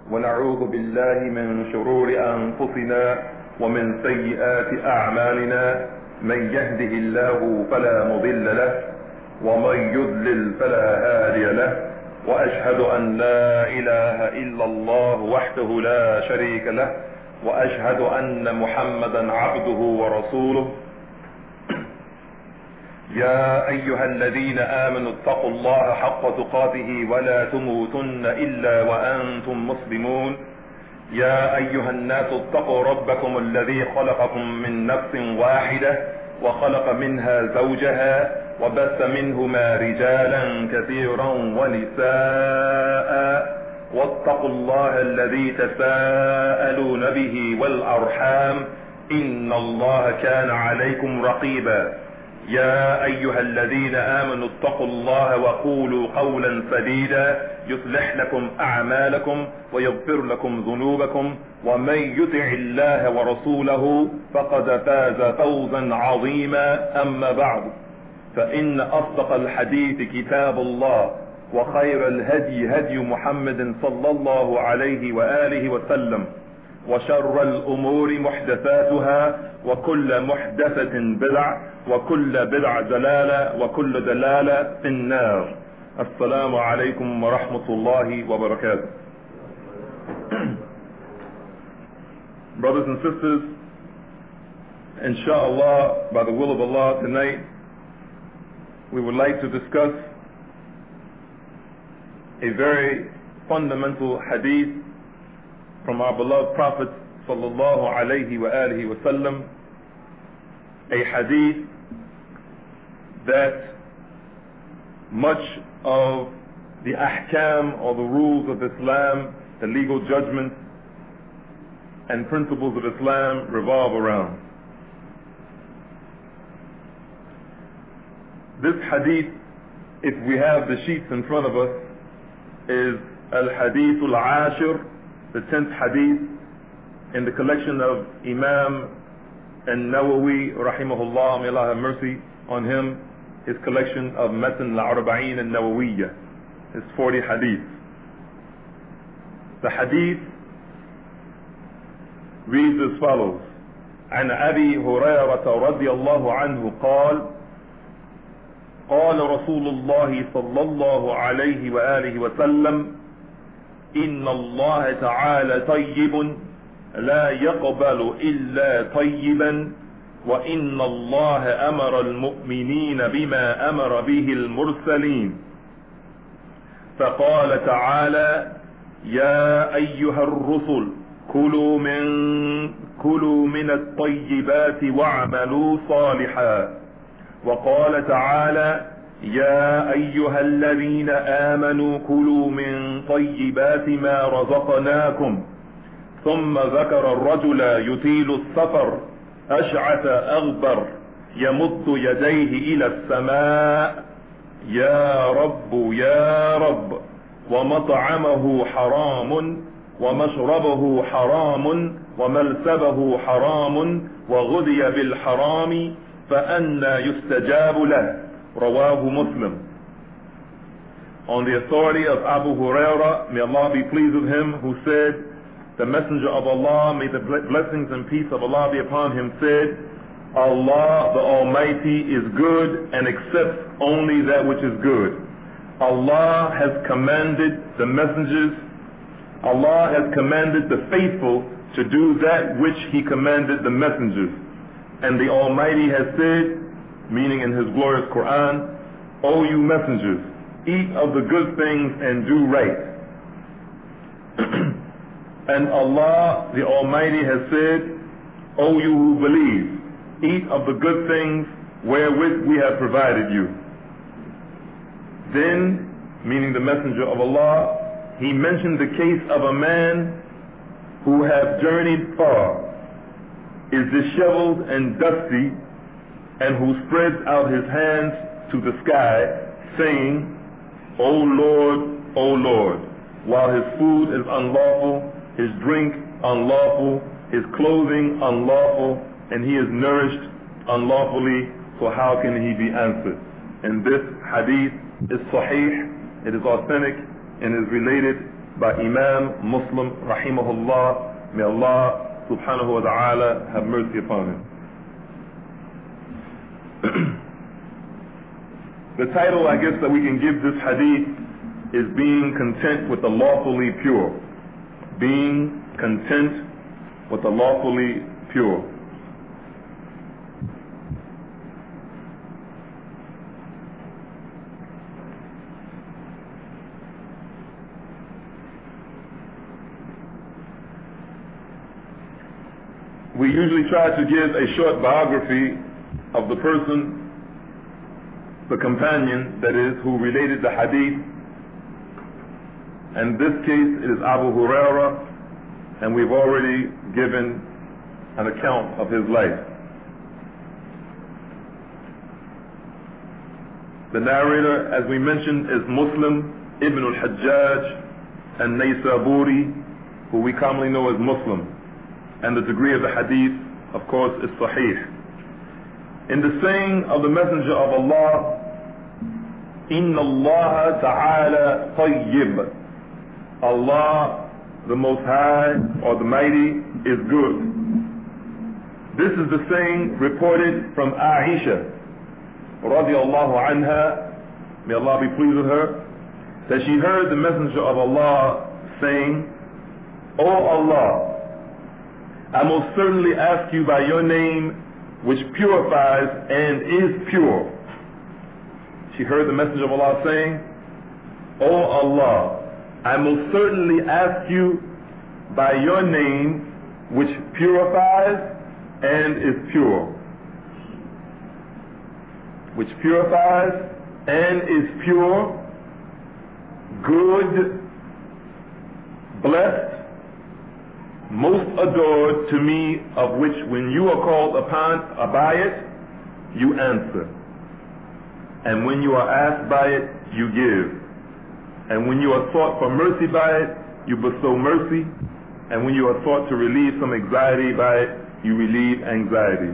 ونعوذ بالله من شرور أنفسنا ومن سيئات أعمالنا. من يهده الله فلا مضل له ومن يضلل فلا هادي له، وأشهد أن لا إله إلا الله وحده لا شريك له، وأشهد أن محمدا عبده ورسوله. يا أيها الذين آمنوا اتقوا الله حق تقاته ولا تموتن إلا وأنتم مسلمون. يا أيها الناس اتقوا ربكم الذي خلقكم من نفس واحدة وخلق منها زوجها وبث منهما رجالا كثيرا ونساء، واتقوا الله الذي تساءلون به والأرحام إن الله كان عليكم رقيبا. يا أيها الذين آمنوا اتقوا الله وقولوا قولا سديدا يصلح لكم أعمالكم ويغفر لكم ذنوبكم، ومن يطع الله ورسوله فقد فاز فوزا عظيما. أما بعد، فإن أصدق الحديث كتاب الله، وخير الهدي هدي محمد صلى الله عليه وآله وسلم، وشر الأمور محدثاتها، وكل محدثة بدعة، وكل بدعة دلالة، وكل دلالة في النار. السلام عليكم ورحمة الله وبركاته. Brothers and sisters, inshallah, by the will of Allah, tonight we would like to discuss a very fundamental hadith from our beloved Prophet sallallahu alayhi wa alihi wa sallam, a hadith that much of the ahkam or the rules of Islam, the legal judgments and principles of Islam revolve around. This hadith, if we have the sheets in front of us, is al-hadith al-ashir, the 10th hadith in the collection of Imam An-Nawawi rahimahullah, may Allah have mercy on him, his collection of Matan al-Arba'in An-Nawawiyya, his 40 hadith. The hadith reads as follows: عن أبي هريرة رضي الله عنه قال قال رسول الله صلى الله عليه وآله وسلم إن الله تعالى طيب لا يقبل إلا طيبا، وإن الله أمر المؤمنين بما أمر به المرسلين، فقال تعالى يا أيها الرسل كلوا من الطيبات واعملوا صالحا، وقال تعالى يا أيها الذين آمنوا كلوا من طيبات ما رزقناكم، ثم ذكر الرجل يطيل السفر أشعث أغبر يمد يديه إلى السماء يا رب يا رب، ومطعمه حرام ومشربه حرام وملسبه حرام وغذي بالحرام فأنى يستجاب له. Rawahu Muslim. On the authority of Abu Hurairah, may Allah be pleased with him, who said, the Messenger of Allah, may the blessings and peace of Allah be upon him, said, Allah the Almighty is good and accepts only that which is good. Allah has commanded the messengers, Allah has commanded the faithful to do that which He commanded the messengers. And the Almighty has said, meaning in His glorious Quran, O you messengers, eat of the good things and do right. And Allah the Almighty has said, O you who believe, eat of the good things wherewith we have provided you. Then, meaning the Messenger of Allah, he mentioned the case of a man who had journeyed far, is disheveled and dusty, and who spreads out his hands to the sky, saying, O Lord, while his food is unlawful, his drink unlawful, his clothing unlawful, and he is nourished unlawfully, so how can he be answered? And this hadith is sahih, it is authentic, and is related by Imam Muslim rahimahullah. May Allah subhanahu wa ta'ala have mercy upon him. The title, I guess, that we can give this hadith is being content with the lawfully pure. Being content with the lawfully pure. We usually try to give a short biography of the person, the companion, that is, who related the hadith. In this case, it is Abu Hurairah, and we've already given an account of his life. The narrator, as we mentioned, is Muslim ibn al-Hajjaj al-Naysaburi, who we commonly know as Muslim. And the degree of the hadith, of course, is sahih. In the saying of the Messenger of Allah, Inna Allah ta'ala tayyib. Allah, the Most High, or the Mighty, is good. This is the saying reported from Aisha, radiallahu anha, may Allah be pleased with her, that she heard the Messenger of Allah saying, O Allah, I most certainly ask you by your name, which purifies and is pure. She heard the Messenger of Allah saying, O Allah, I most certainly ask you by your name, which purifies and is pure. Which purifies and is pure, good, blessed, most adored to me, of which when you are called upon by it, you answer. And when you are asked by it, you give. And when you are sought for mercy by it, you bestow mercy. And when you are sought to relieve some anxiety by it, you relieve anxieties.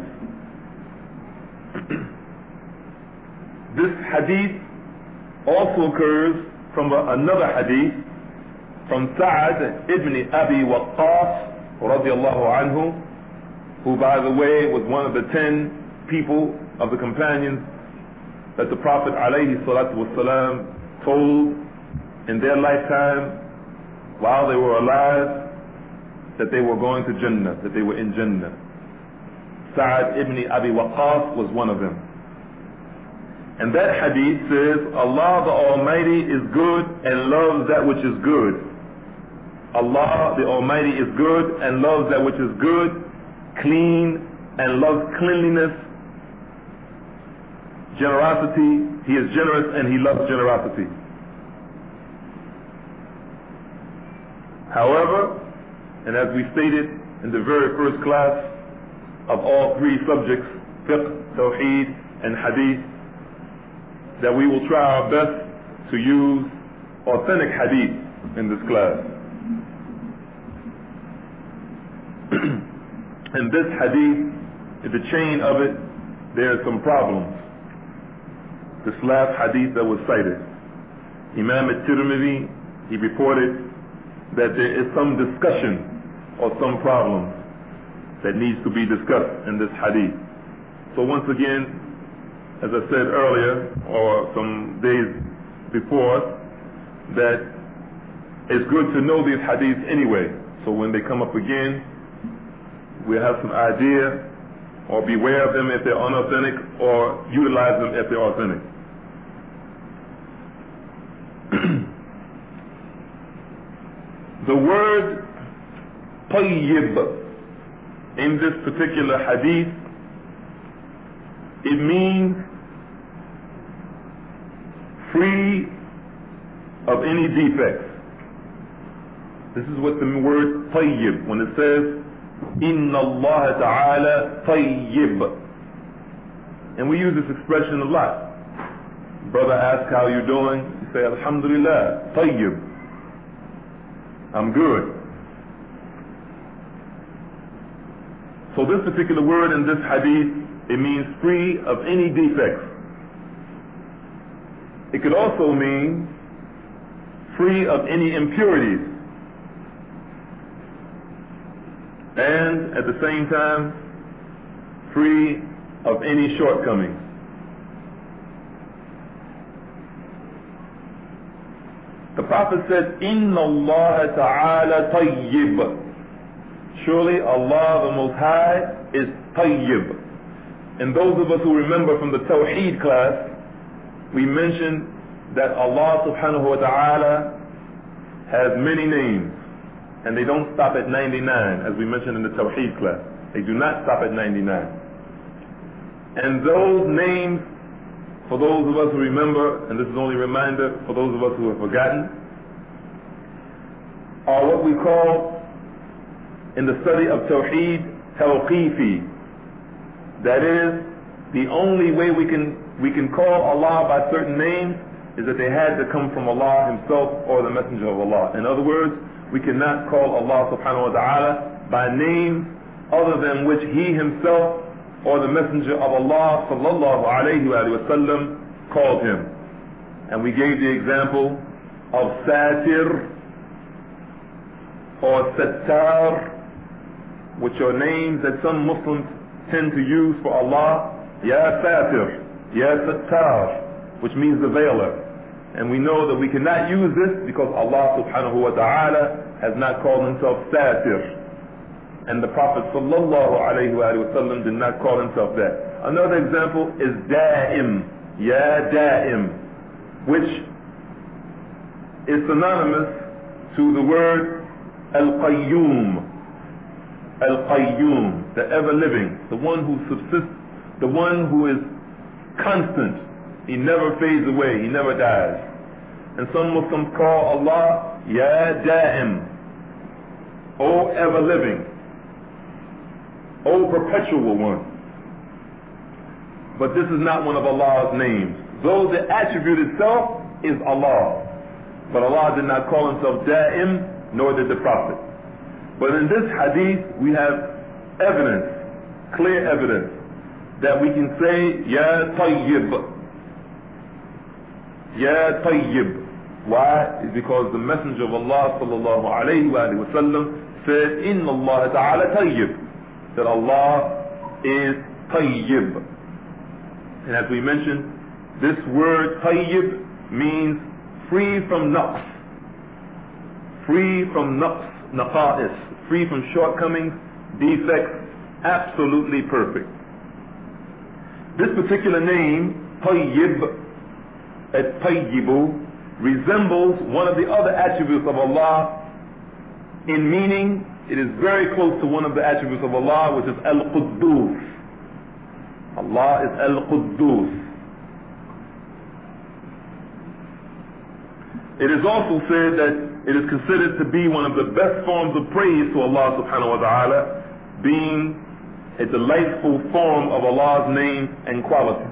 This hadith also occurs from another hadith from Sa'ad ibn Abi Waqqas radiallahu anhu, who, by the way, was one of the 10 people of the companions that the Prophet alayhi salatu wasalam told in their lifetime while they were alive that they were going to Jannah, that they were in Jannah. Sa'ad ibn Abi Waqqas was one of them. And that hadith says, Allah the Almighty is good and loves that which is good. Allah the Almighty is good and loves that which is good, clean, and loves cleanliness, generosity. He is generous and he loves generosity. However, and as we stated in the very first class of all three subjects, fiqh, tawheed, and hadith, that we will try our best to use authentic hadith in this class. In this hadith, in the chain of it, there are some problems. This last hadith that was cited, Imam al-Tirmidhi, he reported that there is some discussion or some problem that needs to be discussed in this hadith. So once again, as I said earlier, or some days before, that it's good to know these hadiths anyway. So when they come up again, we'll have some idea, or beware of them if they're unauthentic, or utilize them if they're authentic. The word tayyib in this particular hadith, it means free of any defects. This is what the word tayyib, when it says Inna Allah ta'ala tayyib. And we use this expression a lot. Brother asks how you doing, you say Alhamdulillah, tayyib, I'm good. So this particular word in this hadith, it means free of any defects. It could also mean free of any impurities. and at the same time free of any shortcomings. The Prophet said, Inna Allah Ta'ala tayyib. Surely Allah the Most High is tayyib. And those of us who remember from the Tawheed class, we mentioned that Allah Subhanahu wa Ta'ala has many names, and they don't stop at 99, as we mentioned in the Tawheed class. They do not stop at 99. And those names, for those of us who remember, and this is only a reminder for those of us who have forgotten, are what we call in the study of Tawheed, Tawqifi. That is, the only way we can call Allah by certain names is that they had to come from Allah Himself or the Messenger of Allah. In other words, we cannot call Allah Subhanahu wa Ta'ala by names other than which He Himself or the Messenger of Allah Sallallahu Alaihi Wasallam called Him. And we gave the example of Satir or Sattar, which are names that some Muslims tend to use for Allah. Ya Satir, Ya Sattar, which means the veiler. And we know that we cannot use this because Allah Subhanahu wa Ta'ala has not called Himself Satir. And the Prophet Sallallahu Alaihi Wasallam did not call Himself that. Another example is Da'im, Ya Da'im, which is synonymous to the word Al-Qayyum. Al-Qayyum, the ever-living, the one who subsists, the one who is constant. He never fades away, He never dies. And some Muslims call Allah Ya Da'im, O ever-living, O perpetual one. But this is not one of Allah's names. Though the attribute itself is Allah, but Allah did not call Himself Da'im, nor did the Prophet. But in this hadith we have evidence, clear evidence, that we can say Ya Tayyib. Ya Tayyib. Why? It's because the Messenger of Allah Sallallahu Alaihi Wasallam said, Inna Allah Ta'ala Tayyib, that Allah is Tayyib. And as we mentioned, this word Tayyib means free from naqs, free from naqs, naqa'is, free from shortcomings, defects, absolutely perfect. This particular name, Tayyib, at-Tayyibu, resembles one of the other attributes of Allah in meaning. It is very close to one of the attributes of Allah, which is Al-Quddus. Allah is Al-Quddus. It is also said that it is considered to be one of the best forms of praise to Allah Subhanahu wa Ta'ala, being a delightful form of Allah's name and quality.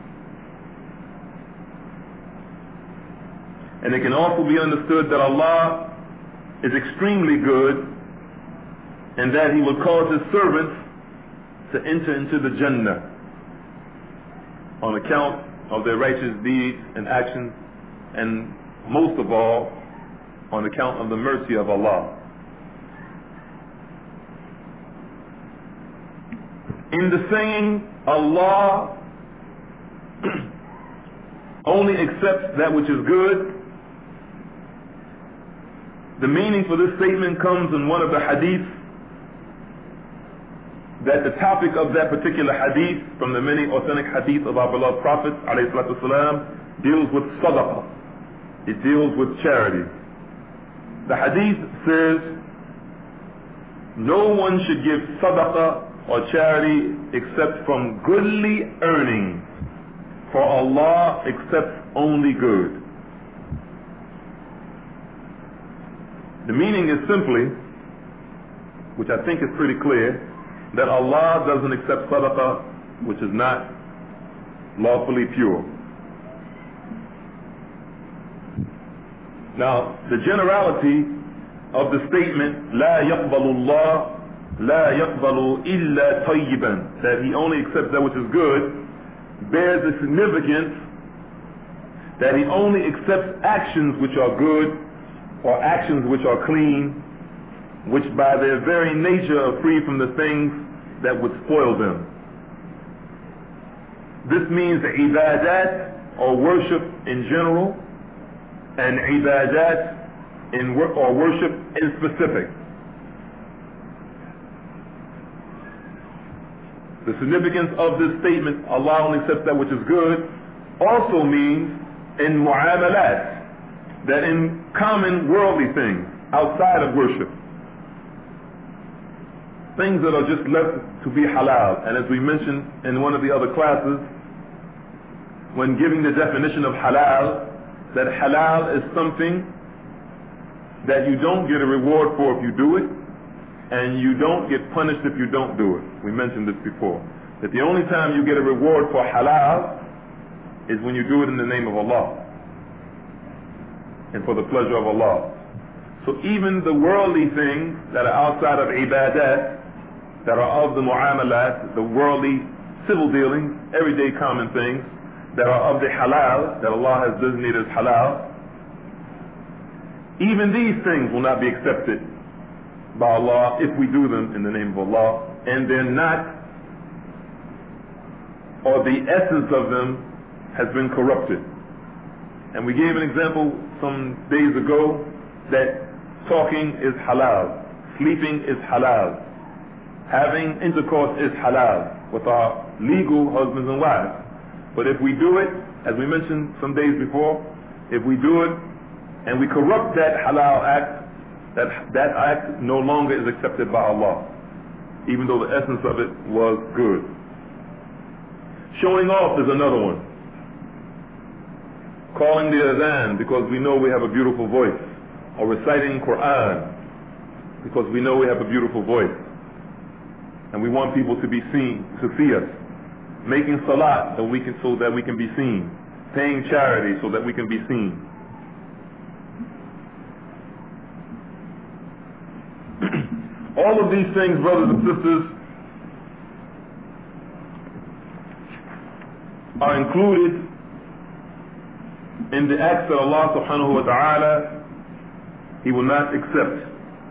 And it can also be understood that Allah is extremely good, and that He will cause His servants to enter into the Jannah on account of their righteous deeds and actions, and most of all on account of the mercy of Allah. In the saying, Allah only accepts that which is good, the meaning for this statement comes in one of the hadiths, that the topic of that particular hadith, from the many authentic hadiths of our beloved Prophet ﷺ, deals with sadaqah. It deals with charity. The hadith says, no one should give sadaqah or charity except from goodly earnings, for Allah accepts only good. The meaning is simply, which I think is pretty clear, that Allah doesn't accept sadaqah which is not lawfully pure. Now, the generality of the statement, لا يقبل الله لا يقبل إلا طيبا, that He only accepts that which is good, bears the significance that He only accepts actions which are good, or actions which are clean, which by their very nature are free from the things that would spoil them. This means ibadat, or worship in general, and ibadat or worship in specific. The significance of this statement, Allah only accepts that which is good, also means in mu'amalat, that in common worldly things outside of worship, things that are just left to be halal. And as we mentioned in one of the other classes, when giving the definition of halal, that halal is something that you don't get a reward for if you do it, and you don't get punished if you don't do it. We mentioned this before, that the only time you get a reward for halal is when you do it in the name of Allah and for the pleasure of Allah. So even the worldly things that are outside of ibadat, that are of the mu'amalat, the worldly civil dealings, everyday common things, that are of the halal, that Allah has designated as halal, even these things will not be accepted by Allah if we do them in the name of Allah, and they're not, or the essence of them has been corrupted. And we gave an example some days ago that talking is halal, sleeping is halal, having intercourse is halal with our legal husbands and wives. But if we do it, as we mentioned some days before, if we do it and we corrupt that halal act, that act no longer is accepted by Allah, even though the essence of it was good. Showing off is another one. Calling the adhan because we know we have a beautiful voice, or reciting Quran because we know we have a beautiful voice and we want people to be seen, to see us. Making salat so that we can be seen. Paying charity so that we can be seen. All of these things, brothers and sisters, are included in the acts that Allah subhanahu wa ta'ala, He will not accept.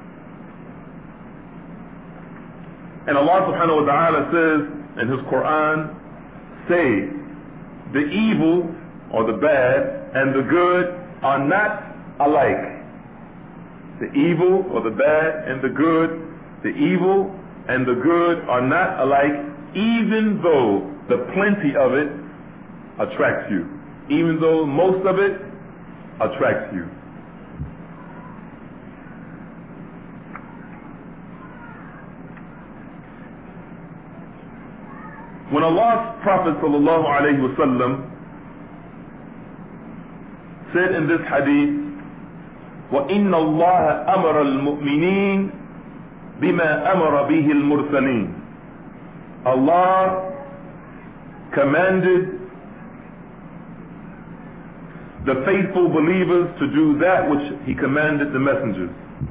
And Allah subhanahu wa ta'ala says in His Quran, say, the evil or the bad and the good are not alike. The evil or the bad and the good, the evil and the good are not alike, even though the plenty of it attracts you, even though most of it attracts you. When Allah's Prophet sallallahu alayhi wa sallam said in this hadith, وَإِنَّ اللَّهَ أَمَرَ الْمُؤْمِنِينَ بِمَا أَمَرَ بِهِ الْمُرْسَلِينَ. Allah commanded the faithful believers to do that which He commanded the messengers.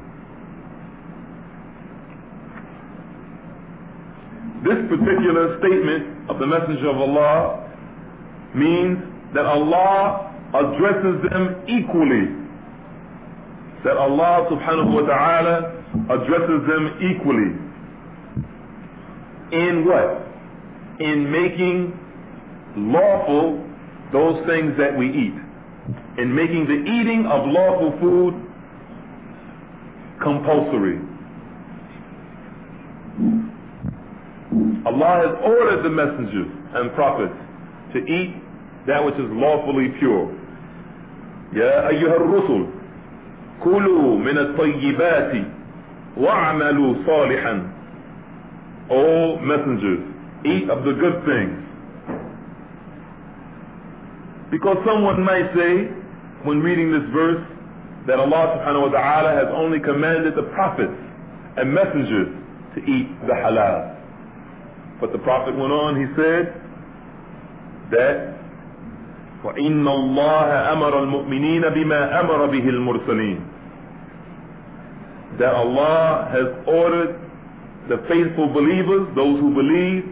This particular statement of the Messenger of Allah means that Allah addresses them equally. That Allah subhanahu wa ta'ala addresses them equally. In what? In making lawful those things that we eat. In making the eating of lawful food compulsory. Allah has ordered the messengers and prophets to eat that which is lawfully pure. Ya ayyuhar rusul, kulu min at-tayyibati wa'amalu salihan. O messengers, eat of the good things. Because someone might say, when reading this verse, that Allah subhanahu wa ta'ala has only commanded the prophets and messengers to eat the halal. But the Prophet went on, he said that وَإِنَّ اللَّهَ أَمَرَ الْمُؤْمِنِينَ بِمَا أَمَرَ بِهِ الْمُرْسَلِينَ. That Allah has ordered the faithful believers, those who believe,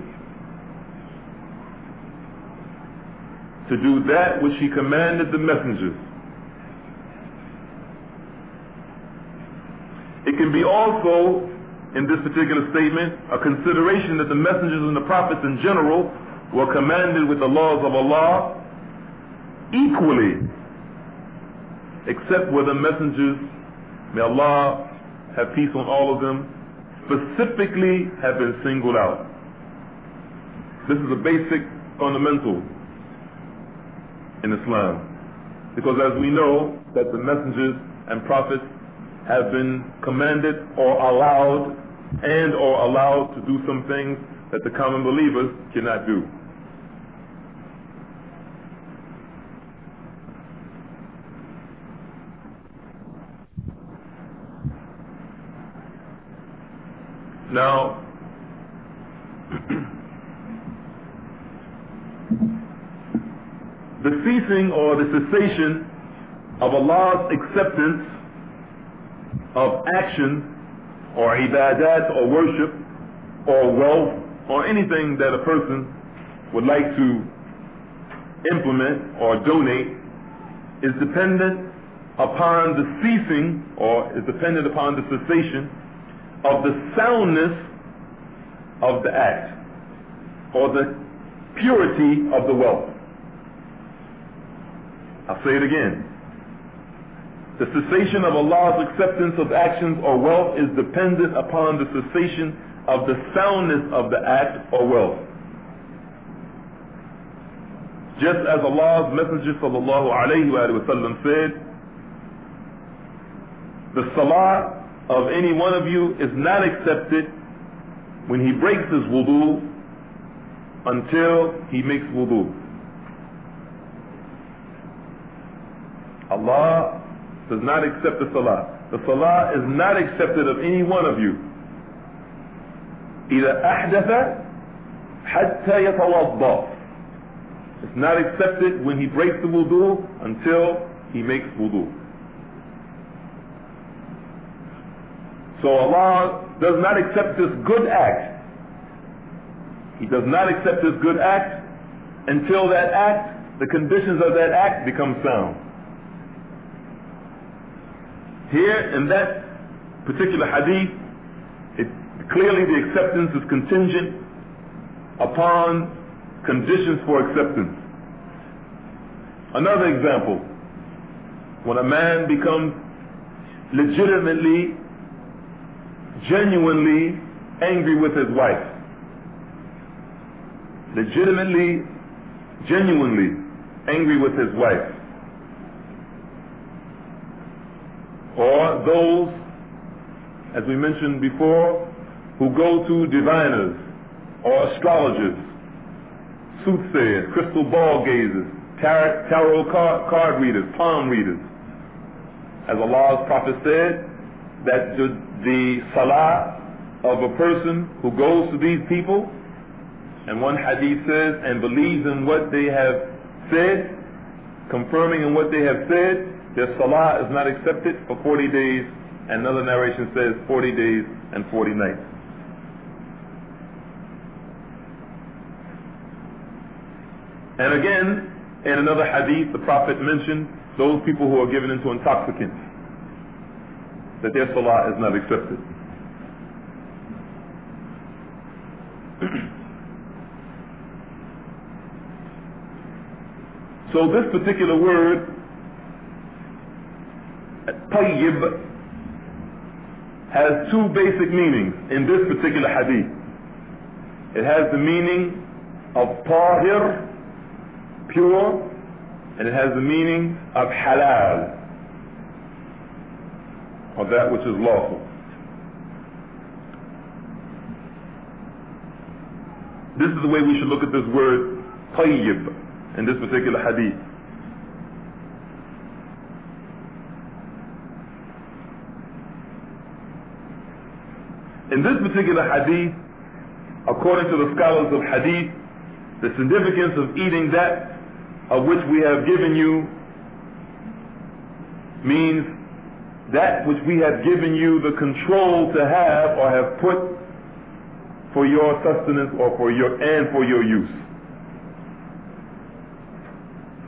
to do that which He commanded the messengers. It can be also, in this particular statement, a consideration that the messengers and the prophets in general were commanded with the laws of Allah equally, except where the messengers, may Allah have peace on all of them, specifically have been singled out. This is a basic fundamental in Islam, because as we know that the messengers and prophets have been commanded or allowed to do some things that the common believers cannot do. Now, the ceasing or the cessation of Allah's acceptance of action or ibadat or worship or wealth or anything that a person would like to implement or donate is dependent upon the ceasing or is dependent upon the cessation of the soundness of the act or the purity of the wealth. I'll say it again. The cessation of Allah's acceptance of actions or wealth is dependent upon the cessation of the soundness of the act or wealth. Just as Allah's Messenger sallallahu alayhi wa sallam said, the salah of any one of you is not accepted when he breaks his wudu until he makes wudu. Allah does not accept the salah. The salah is not accepted of any one of you. إِذَا أَحْدَثَ حَتَّى يَتَوَضَّأ. It's not accepted when he breaks the wudu until he makes wudu. So Allah does not accept this good act. He does not accept this good act until that act, the conditions of that act become sound. Here in that particular hadith, clearly the acceptance is contingent upon conditions for acceptance. Another example, when a man becomes legitimately, genuinely angry with his wife, legitimately, genuinely angry with his wife, or those, as we mentioned before, who go to diviners or astrologers, soothsayers, crystal ball gazers, tarot card readers, palm readers. As Allah's Prophet said, that the salah of a person who goes to these people, and one hadith says, and believes in what they have said, confirming in what they have said, their salah is not accepted for 40 days, and another narration says 40 days and 40 nights. And again, in another hadith, the Prophet mentioned those people who are given into intoxicants, that their salah is not accepted. So this particular word, tayyib, has two basic meanings in this particular hadith. It has the meaning of tahir, pure, and it has the meaning of halal, or that which is lawful. This is the way we should look at this word tayyib in this particular hadith. In this particular hadith, according to the scholars of hadith, the significance of eating that of which we have given you means that which we have given you the control to have or have put for your sustenance or for your use.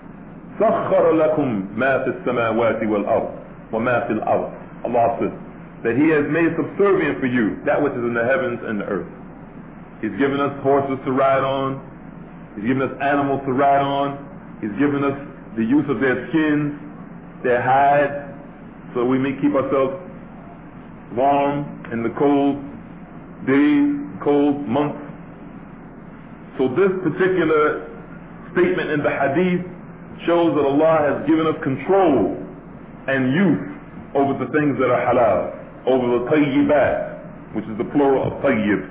سخر لكم ما في السماوات والأرض وما في الأرض. Allah says, that He has made subservient for you that which is in the heavens and the earth. He's given us horses to ride on. He's given us animals to ride on. He's given us the use of their skins, their hides, so we may keep ourselves warm in the cold days, cold months. So this particular statement in the hadith shows that Allah has given us control and use over the things that are halal, over the tayyibat, which is the plural of tayyib.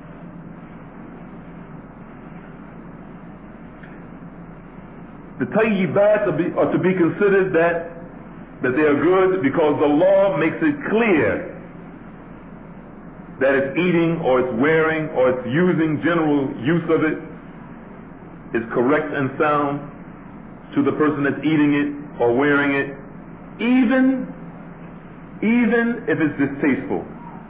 The tayyibat are to be considered that they are good because the law makes it clear that it's eating or it's wearing or it's using, general use of it is correct and sound to the person that's eating it or wearing it, even if it's distasteful.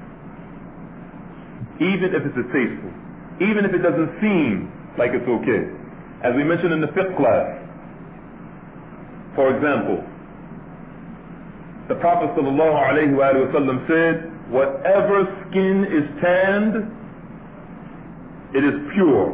Even if it's distasteful. Even if it doesn't seem like it's okay. As we mentioned in the fiqh class, for example, the Prophet ﷺ said, whatever skin is tanned, it is pure.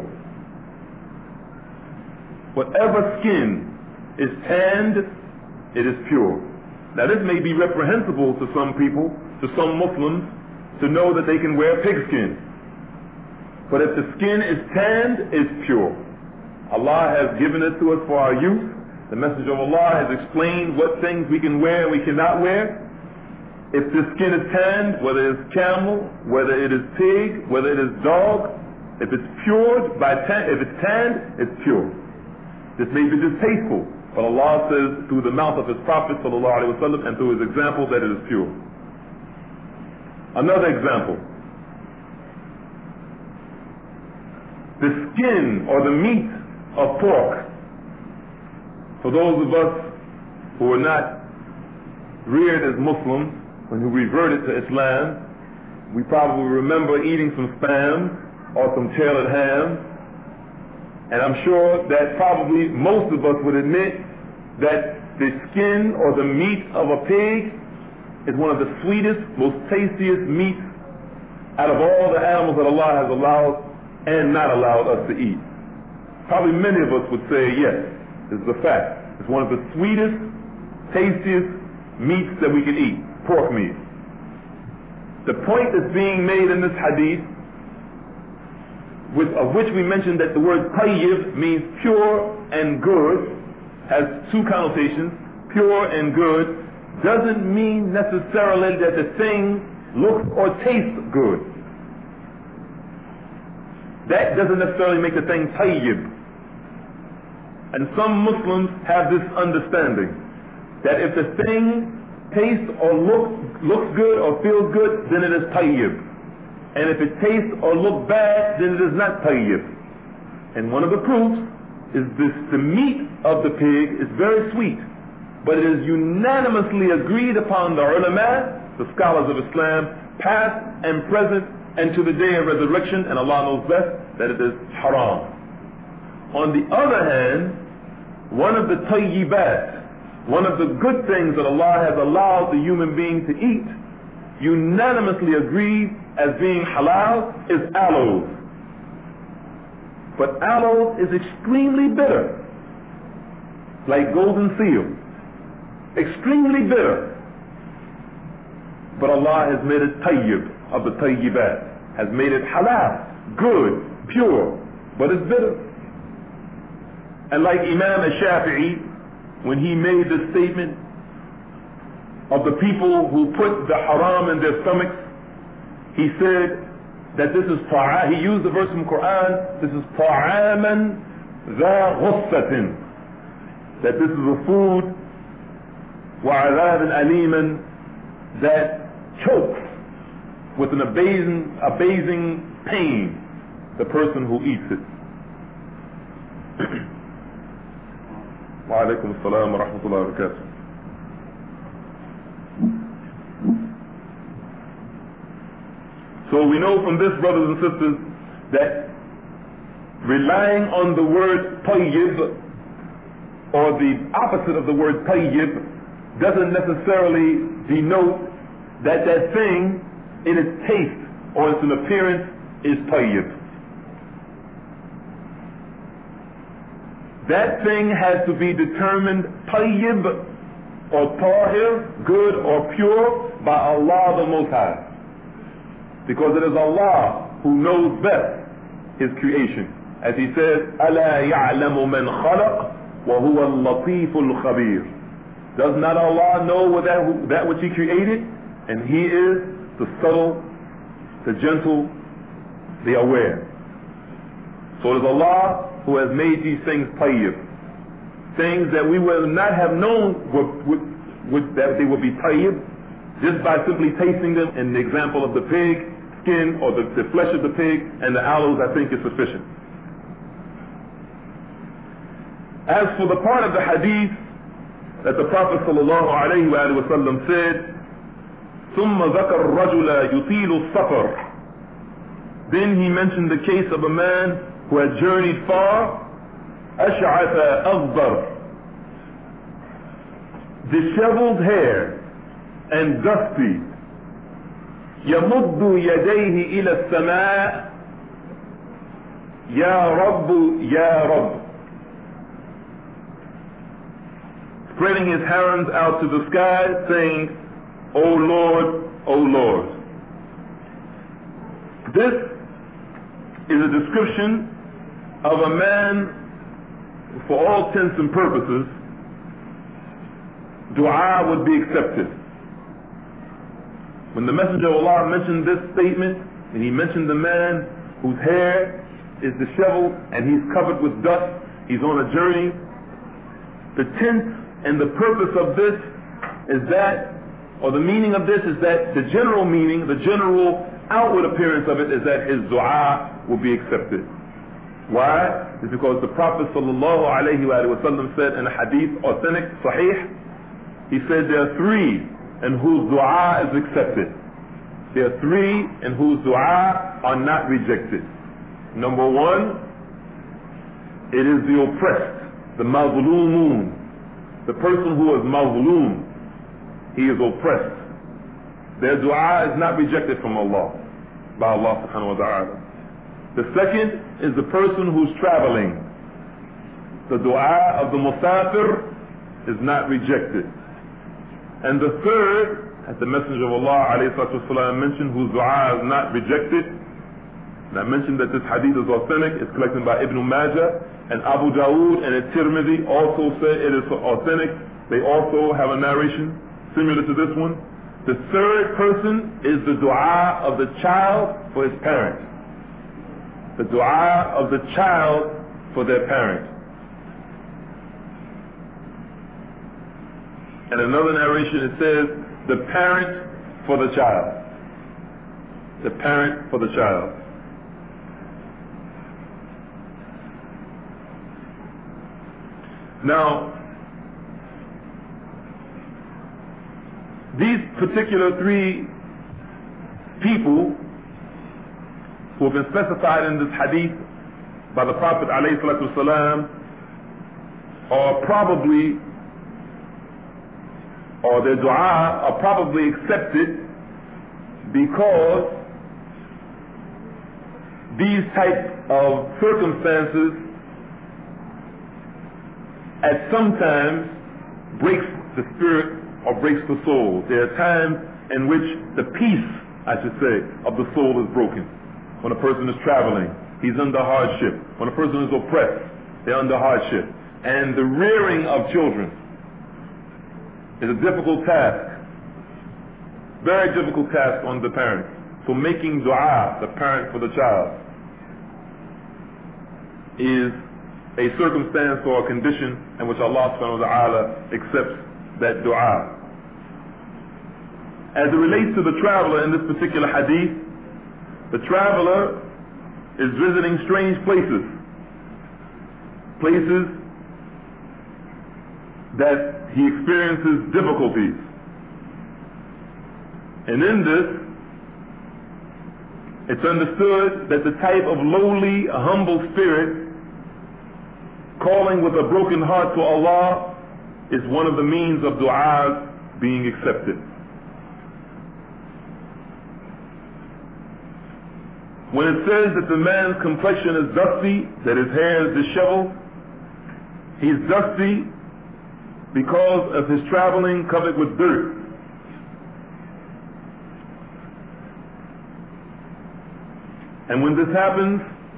Whatever skin is tanned, it is pure. Now this may be reprehensible to some people, to some Muslims, to know that they can wear pigskin. But if the skin is tanned, it's pure. Allah has given it to us for our use. The Messenger of Allah has explained what things we can wear and we cannot wear. If the skin is tanned, whether it's camel, whether it is pig, whether it is dog, if it's pure, if it's tanned, it's pure. This may be distasteful, but Allah says through the mouth of His Prophet ﷺ and through His example that it is pure. Another example. The skin or the meat of pork. For those of us who are not reared as Muslims, when who reverted to Islam, we probably remember eating some spam or some tailed ham. And I'm sure that probably most of us would admit that the skin or the meat of a pig is one of the sweetest, most tastiest meats out of all the animals that Allah has allowed and not allowed us to eat. Probably many of us would say, yes, this is a fact. It's one of the sweetest, tastiest meats that we can eat, pork meat. The point that's being made in this hadith, of which we mentioned that the word tayyib means pure and good, has two connotations, pure and good, doesn't mean necessarily that the thing looks or tastes good. That doesn't necessarily make the thing tayyib. And some Muslims have this understanding that if the thing tastes or looks good or feels good, then it is tayyib. And if it tastes or looks bad, then it is not tayyib. And one of the proofs is the meat of the pig is very sweet, but it is unanimously agreed upon the ulama, the scholars of Islam, past and present and to the day of resurrection, and Allah knows best, that it is haram. On the other hand, one of the tayyibat, one of the good things that Allah has allowed the human being to eat, unanimously agreed as being halal, is aloes. But aloe is extremely bitter, like golden seal. Extremely bitter. But Allah has made it tayyib of the tayyibat, has made it halal, good, pure, but it's bitter. And like Imam al-Shafi'i, when he made the statement of the people who put the haram in their stomachs, he said that this is he used the verse from Quran, this is ta'aman dha ghussatin, that this is a food wa'adhaban aliman that chokes with an abasing pain the person who eats it. Wa alaikum assalam wa rahmatullahi wa barakatuh. So we know from this, brothers and sisters, that relying on the word tayyib, or the opposite of the word tayyib, doesn't necessarily denote that thing in its taste or its appearance is tayyib. That thing has to be determined tayyib or tahir, good or pure, by Allah the Most High. Because it is Allah who knows best His creation. As He says, أَلَا يَعْلَمُ مَنْ خَلَقَ وَهُوَ اللَّطِيفُ الْخَبِيرُ. Does not Allah know that which He created? And He is the subtle, the gentle, the aware. So it is Allah who has made these things tayyib. Things that we would not have known that they would be tayyib just by simply tasting them. In the example of the pig skin or the flesh of the pig and the aloes, I think is sufficient. As for the part of the hadith that the Prophet sallallahu alaihi wasallam said, ثُمَّ ذَكَرَ الرَّجُلَ يُطِيلُ السَّفَرَ. Then he mentioned the case of a man who had journeyed far, أَشْعَثَ أَغْبَرَ, disheveled hair and dusty, يَمُدُّ يَدَيْهِ إِلَى السَّمَاءِ يَا رَبُّ يَا رَبُّ, spreading his hands out to the sky, saying, O Lord, O Lord. This is a description of a man, for all intents and purposes, dua would be accepted. When the Messenger of Allah mentioned this statement, and he mentioned the man whose hair is disheveled and he's covered with dust, he's on a journey, the intent and the purpose of this is that, or the meaning of this is that, the general meaning, the general outward appearance of it is that his dua will be accepted. Why? It's because the Prophet sallallahu alaihi wasallam said in a hadith, authentic, sahih, he said there are three in whose dua is accepted. There are three in whose dua are not rejected. Number one, it is the oppressed, the mazloomun, the person who is mazloom, he is oppressed. Their dua is not rejected from Allah, by Allah subhanahu wa ta'ala. The second is the person who's traveling. The dua of the musafir is not rejected. And the third, as the Messenger of Allah alayhi salatu wasalam mentioned, whose dua is not rejected, and I mentioned that this hadith is authentic, it's collected by Ibn Majah, and Abu Dawood and At-Tirmidhi also say it is authentic. They also have a narration similar to this one. The third person is the dua of the child for his parent. The dua of the child for their parent. And another narration it says, the parent for the child. The parent for the child. Now, these particular three people who have been specified in this hadith by the Prophet ﷺ are probably, or their dua are probably accepted because these type of circumstances at sometimes breaks the spirit or breaks the soul. There are times in which the peace, I should say, of the soul is broken. When a person is traveling, he's under hardship. When a person is oppressed, they're under hardship. And the rearing of children is a difficult task. Very difficult task on the parent. So making dua, the parent for the child, is a circumstance or a condition in which Allah subhanahu wa ta'ala accepts that dua. As it relates to the traveler in this particular hadith, the traveler is visiting strange places. Places that he experiences difficulties. And in this, it's understood that the type of lowly, humble spirit calling with a broken heart to Allah is one of the means of du'as being accepted. When it says that the man's complexion is dusty, that his hair is disheveled, he's dusty because of his traveling covered with dirt. And when this happens,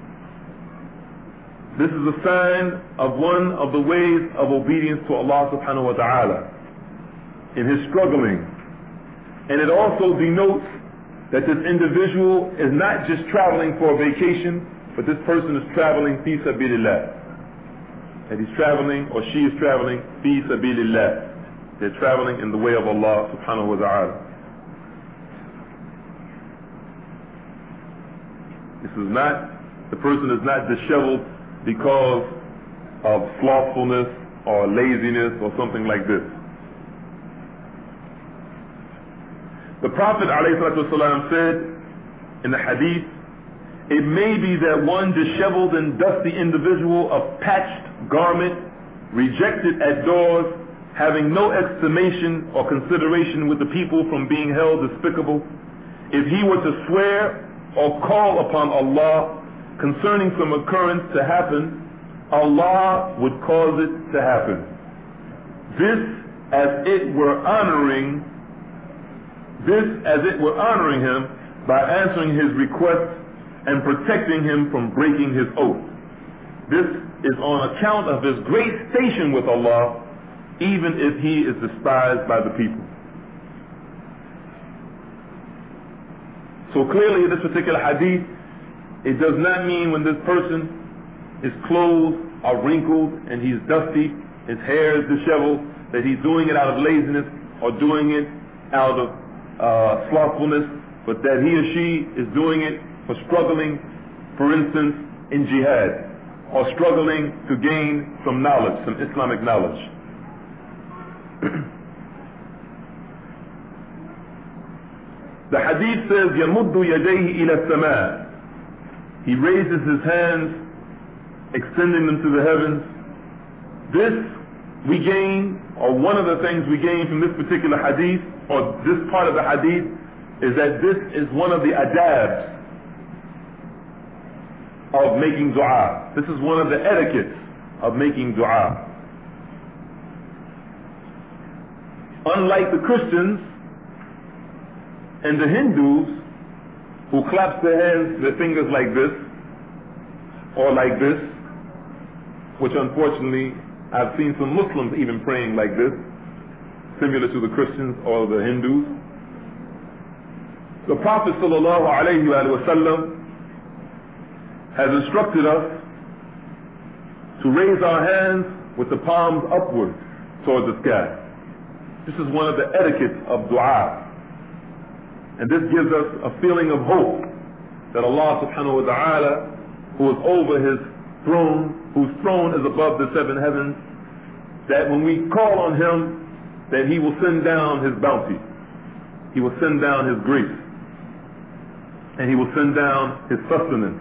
this is a sign of one of the ways of obedience to Allah subhanahu wa ta'ala in his struggling. And it also denotes that this individual is not just traveling for a vacation, but this person is traveling fi sabilillah. That he's traveling, or she is traveling fi sabilillah. They're traveling in the way of Allah subhanahu wa ta'ala. The person is not disheveled because of slothfulness or laziness or something like this. The Prophet ﷺ said in the hadith, it may be that one disheveled and dusty individual of patched garment, rejected at doors, having no estimation or consideration with the people from being held despicable, if he were to swear or call upon Allah concerning some occurrence to happen, Allah would cause it to happen. This as it were honoring him by answering his request and protecting him from breaking his oath. This is on account of his great station with Allah, even if he is despised by the people. So clearly in this particular hadith, it does not mean when this person, his clothes are wrinkled and he's dusty, his hair is disheveled, that he's doing it out of laziness or doing it out of slothfulness, but that he or she is doing it for struggling, for instance, in jihad, or struggling to gain some knowledge, some Islamic knowledge. The hadith says, يَمُدُّ يَدَيْهِ إِلَى السَّمَاءِ. He raises his hands, extending them to the heavens. This we gain, or one of the things we gain from this particular hadith, or this part of the hadith, is that this is one of the adabs of making dua. This is one of the etiquettes of making dua. Unlike the Christians and the Hindus, who claps their hands, their fingers like this, or like this, which unfortunately I've seen some Muslims even praying like this, similar to the Christians or the Hindus. The Prophet ﷺ has instructed us to raise our hands with the palms upward towards the sky. This is one of the etiquettes of dua. And this gives us a feeling of hope that Allah subhanahu wa ta'ala, who is over his throne, whose throne is above the seven heavens, that when we call on him, that he will send down his bounty. He will send down his grace. And he will send down his sustenance.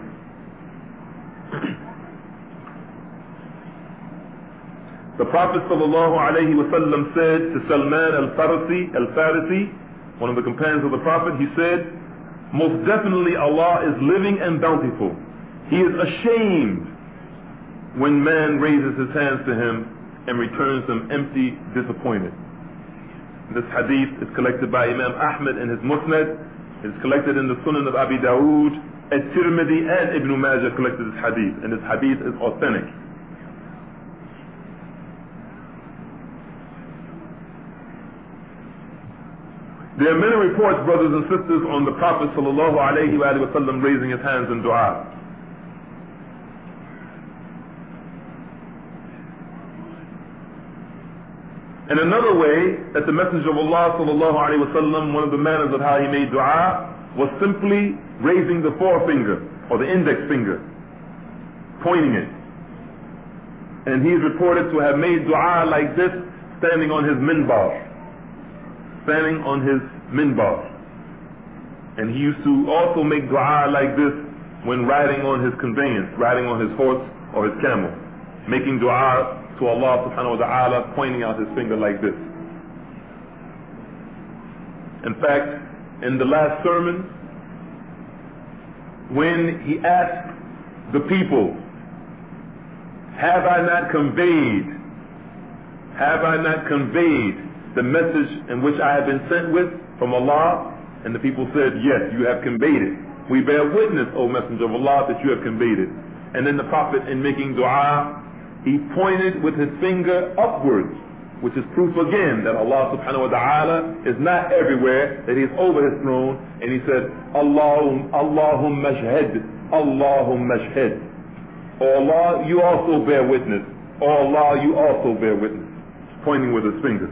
The Prophet sallallahu alayhi wa sallam said to Salman al-Farisi, one of the companions of the Prophet, he said, most definitely Allah is living and bountiful. He is ashamed when man raises his hands to him and returns them empty, disappointed. This hadith is collected by Imam Ahmad in his Musnad. It is collected in the Sunan of Abi Dawood. At-Tirmidhi and Ibn Majah collected this hadith, and this hadith is authentic. There are many reports, brothers and sisters, on the Prophet sallallahu alayhi wa sallam raising his hands in dua. And another way that the Messenger of Allah sallallahu alayhi wa sallam, one of the manners of how he made dua, was simply raising the forefinger or the index finger, pointing it. And he is reported to have made dua like this, standing on his minbar. Standing on his minbar. And he used to also make dua like this when riding on his conveyance, riding on his horse or his camel, making dua to Allah subhanahu wa ta'ala, pointing out his finger like this. In fact, in the last sermon, when he asked the people, have I not conveyed the message in which I have been sent with from Allah? And the people said, yes, you have conveyed it. We bear witness, O Messenger of Allah, that you have conveyed it. And then the Prophet, in making dua, he pointed with his finger upwards, which is proof again that Allah subhanahu wa ta'ala is not everywhere, that he is over his throne. And he said, Allahumma shahid, Allahumma shahid. O Allah, you also bear witness. O Allah, you also bear witness. Pointing with his finger.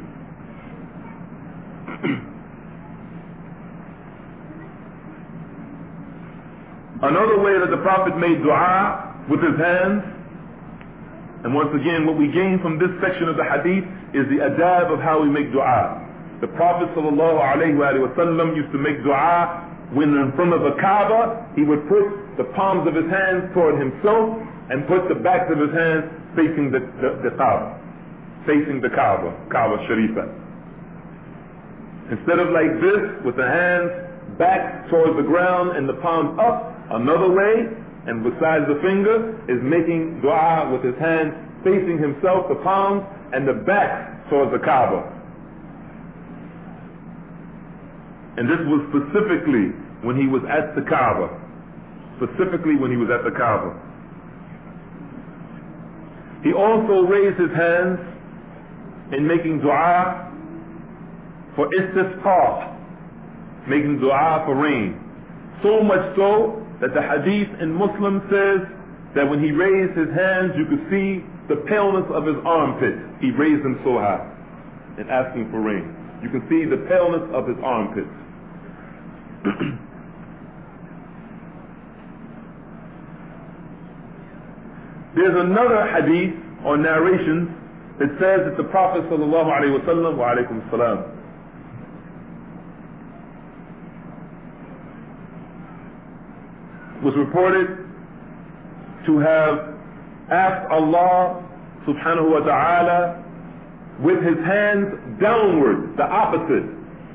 Another way that the Prophet made dua with his hands, and once again what we gain from this section of the hadith is the adab of how we make dua. The Prophet ﷺ used to make dua when in front of the Kaaba. He would put the palms of his hands toward himself and put the backs of his hands facing the Kaaba, facing the Kaaba Sharifa. Instead of like this, with the hands back towards the ground and the palms up, another way, and besides the finger, is making dua with his hands facing himself, the palms, and the back towards the Kaaba. And this was specifically when he was at the Kaaba. Specifically when he was at the Kaaba. He also raised his hands in making dua for istisqa, making dua for rain. So much so that the hadith in Muslim says that when he raised his hands, you could see the paleness of his armpits. He raised them so high in asking for rain. You can see the paleness of his armpits. There's another hadith or narration that says that the Prophet sallallahu alaihi wasallam, wa alaikum salam, was reported to have asked Allah subhanahu wa ta'ala with his hands downward, the opposite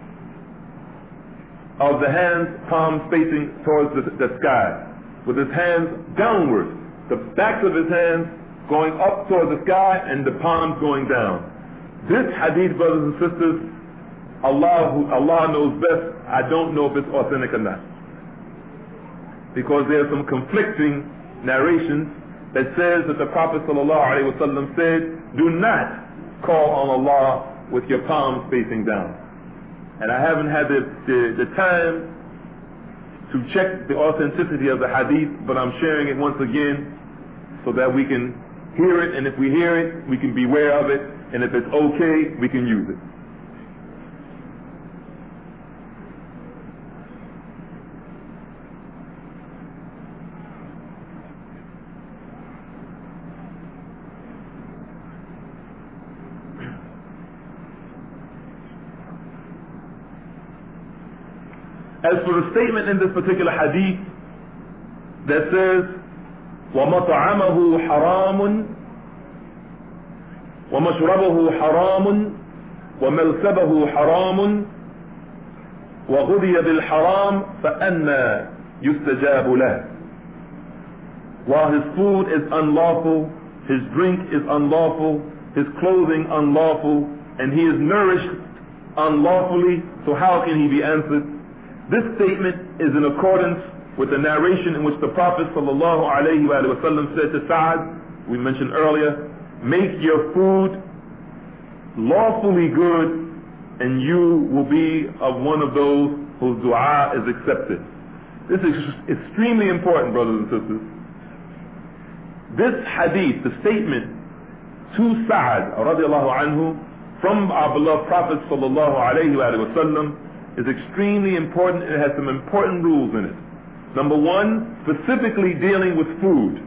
of the hands, palms facing towards the sky, with his hands downward, the backs of his hands going up towards the sky and the palms going down. This hadith, brothers and sisters, Allah knows best. I don't know if it's authentic or not, because there are some conflicting narrations that says that the Prophet ﷺ said, do not call on Allah with your palms facing down. And I haven't had the time to check the authenticity of the hadith, but I'm sharing it once again so that we can hear it, and if we hear it, we can be aware of it, and if it's okay, we can use it. As for the statement in this particular hadith that says, وَمَطْعَمَهُ حَرَامٌ وَمَشْرَبَهُ حَرَامٌ وَمَلْسَبَهُ حَرَامٌ وَغُذِيَ بِالْحَرَامِ فَأَنَّى يُسْتَجَابُ لَهُ. While his food is unlawful, his drink is unlawful, his clothing unlawful, and he is nourished unlawfully, so how can he be answered? This statement is in accordance with the narration in which the Prophet ﷺ said to Sa'ad, we mentioned earlier, make your food lawfully good and you will be of one of those whose dua is accepted. This is extremely important, brothers and sisters. This hadith, the statement to Sa'ad radiallahu anhu from our beloved Prophet ﷺ, is extremely important. It has some important rules in it. Number one, specifically dealing with food.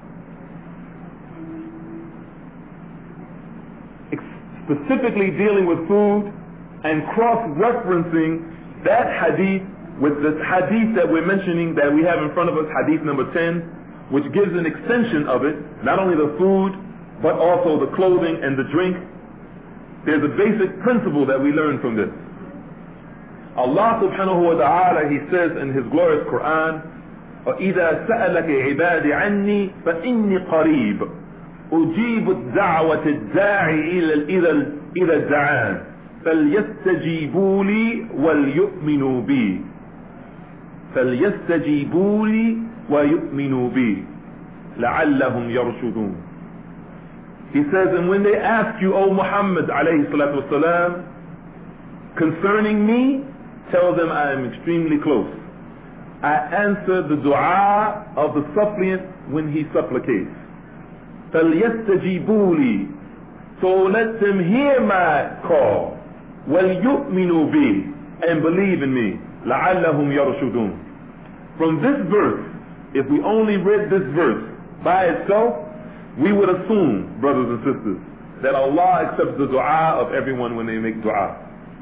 Specifically dealing with food and cross-referencing that hadith with the hadith that we're mentioning that we have in front of us, hadith number 10, which gives an extension of it, not only the food, but also the clothing and the drink. There's a basic principle that we learn from this. Allah subhanahu wa ta'ala, he says in his glorious Quran, وإذا سألك عبادي عني فإني قريب أجيب دعوة الداعي إلى الدعان فليستجيبوا لي وليؤمنوا بي فليستجيبوا لي ويؤمنوا بي لعلهم يرشدون. He says, and when they ask you, O Muhammad alayhi salatu wasalam, concerning me, tell them I am extremely close. I answer the dua of the suppliant when he supplicates. فَلْيَسْتَجِيبُوا لِي, so let them hear my call. وَلْيُؤْمِنُوا بِي, and believe in me. لَعَلَّهُمْ يَرْشُدُونَ. From this verse, if we only read this verse by itself, we would assume, brothers and sisters, that Allah accepts the dua of everyone when they make dua.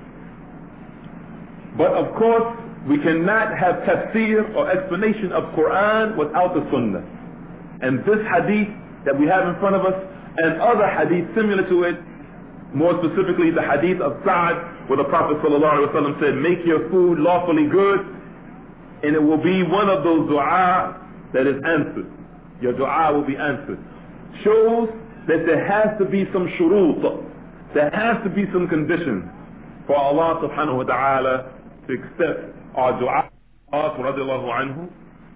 But of course, we cannot have tafsir or explanation of Quran without the Sunnah. And this hadith that we have in front of us and other hadith similar to it, more specifically the hadith of Sa'ad, where the Prophet ﷺ said, make your food lawfully good, and it will be one of those dua that is answered. Your dua will be answered. Shows that there has to be some shurut, there has to be some conditions for Allah subhanahu wa ta'ala to accept our dua. Radiallahu anhu,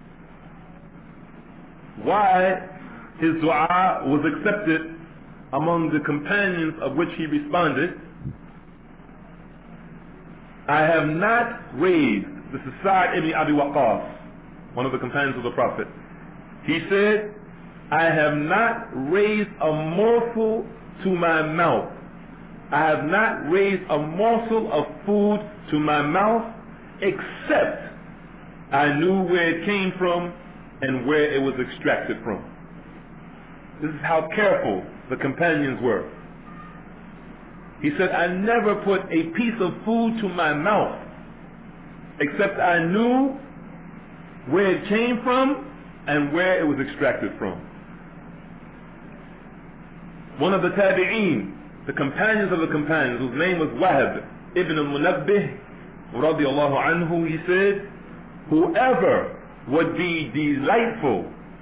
why his dua was accepted among the companions of which he responded, I have not raised, this is Sa'd ibn Abi Waqqas, one of the companions of the Prophet. He said, I have not raised a morsel to my mouth. I have not raised a morsel of food to my mouth except I knew where it came from and where it was extracted from. This is how careful the companions were. He said, I never put a piece of food to my mouth except I knew where it came from and where it was extracted from. One of the tabi'een, the companions of the companions, whose name was Wahab ibn al-Munabbih radiallahu anhu, he said, whoever would be delightful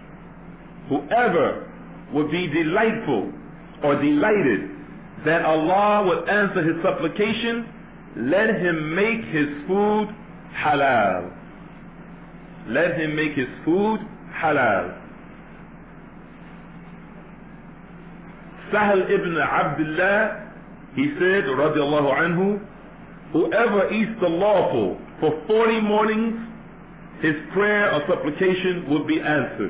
or delighted that Allah would answer his supplication, let him make his food halal. Let him make his food halal. Sahl ibn Abdullah, he said, radiallahu anhu, whoever eats the lawful for 40 mornings, his prayer or supplication will be answered.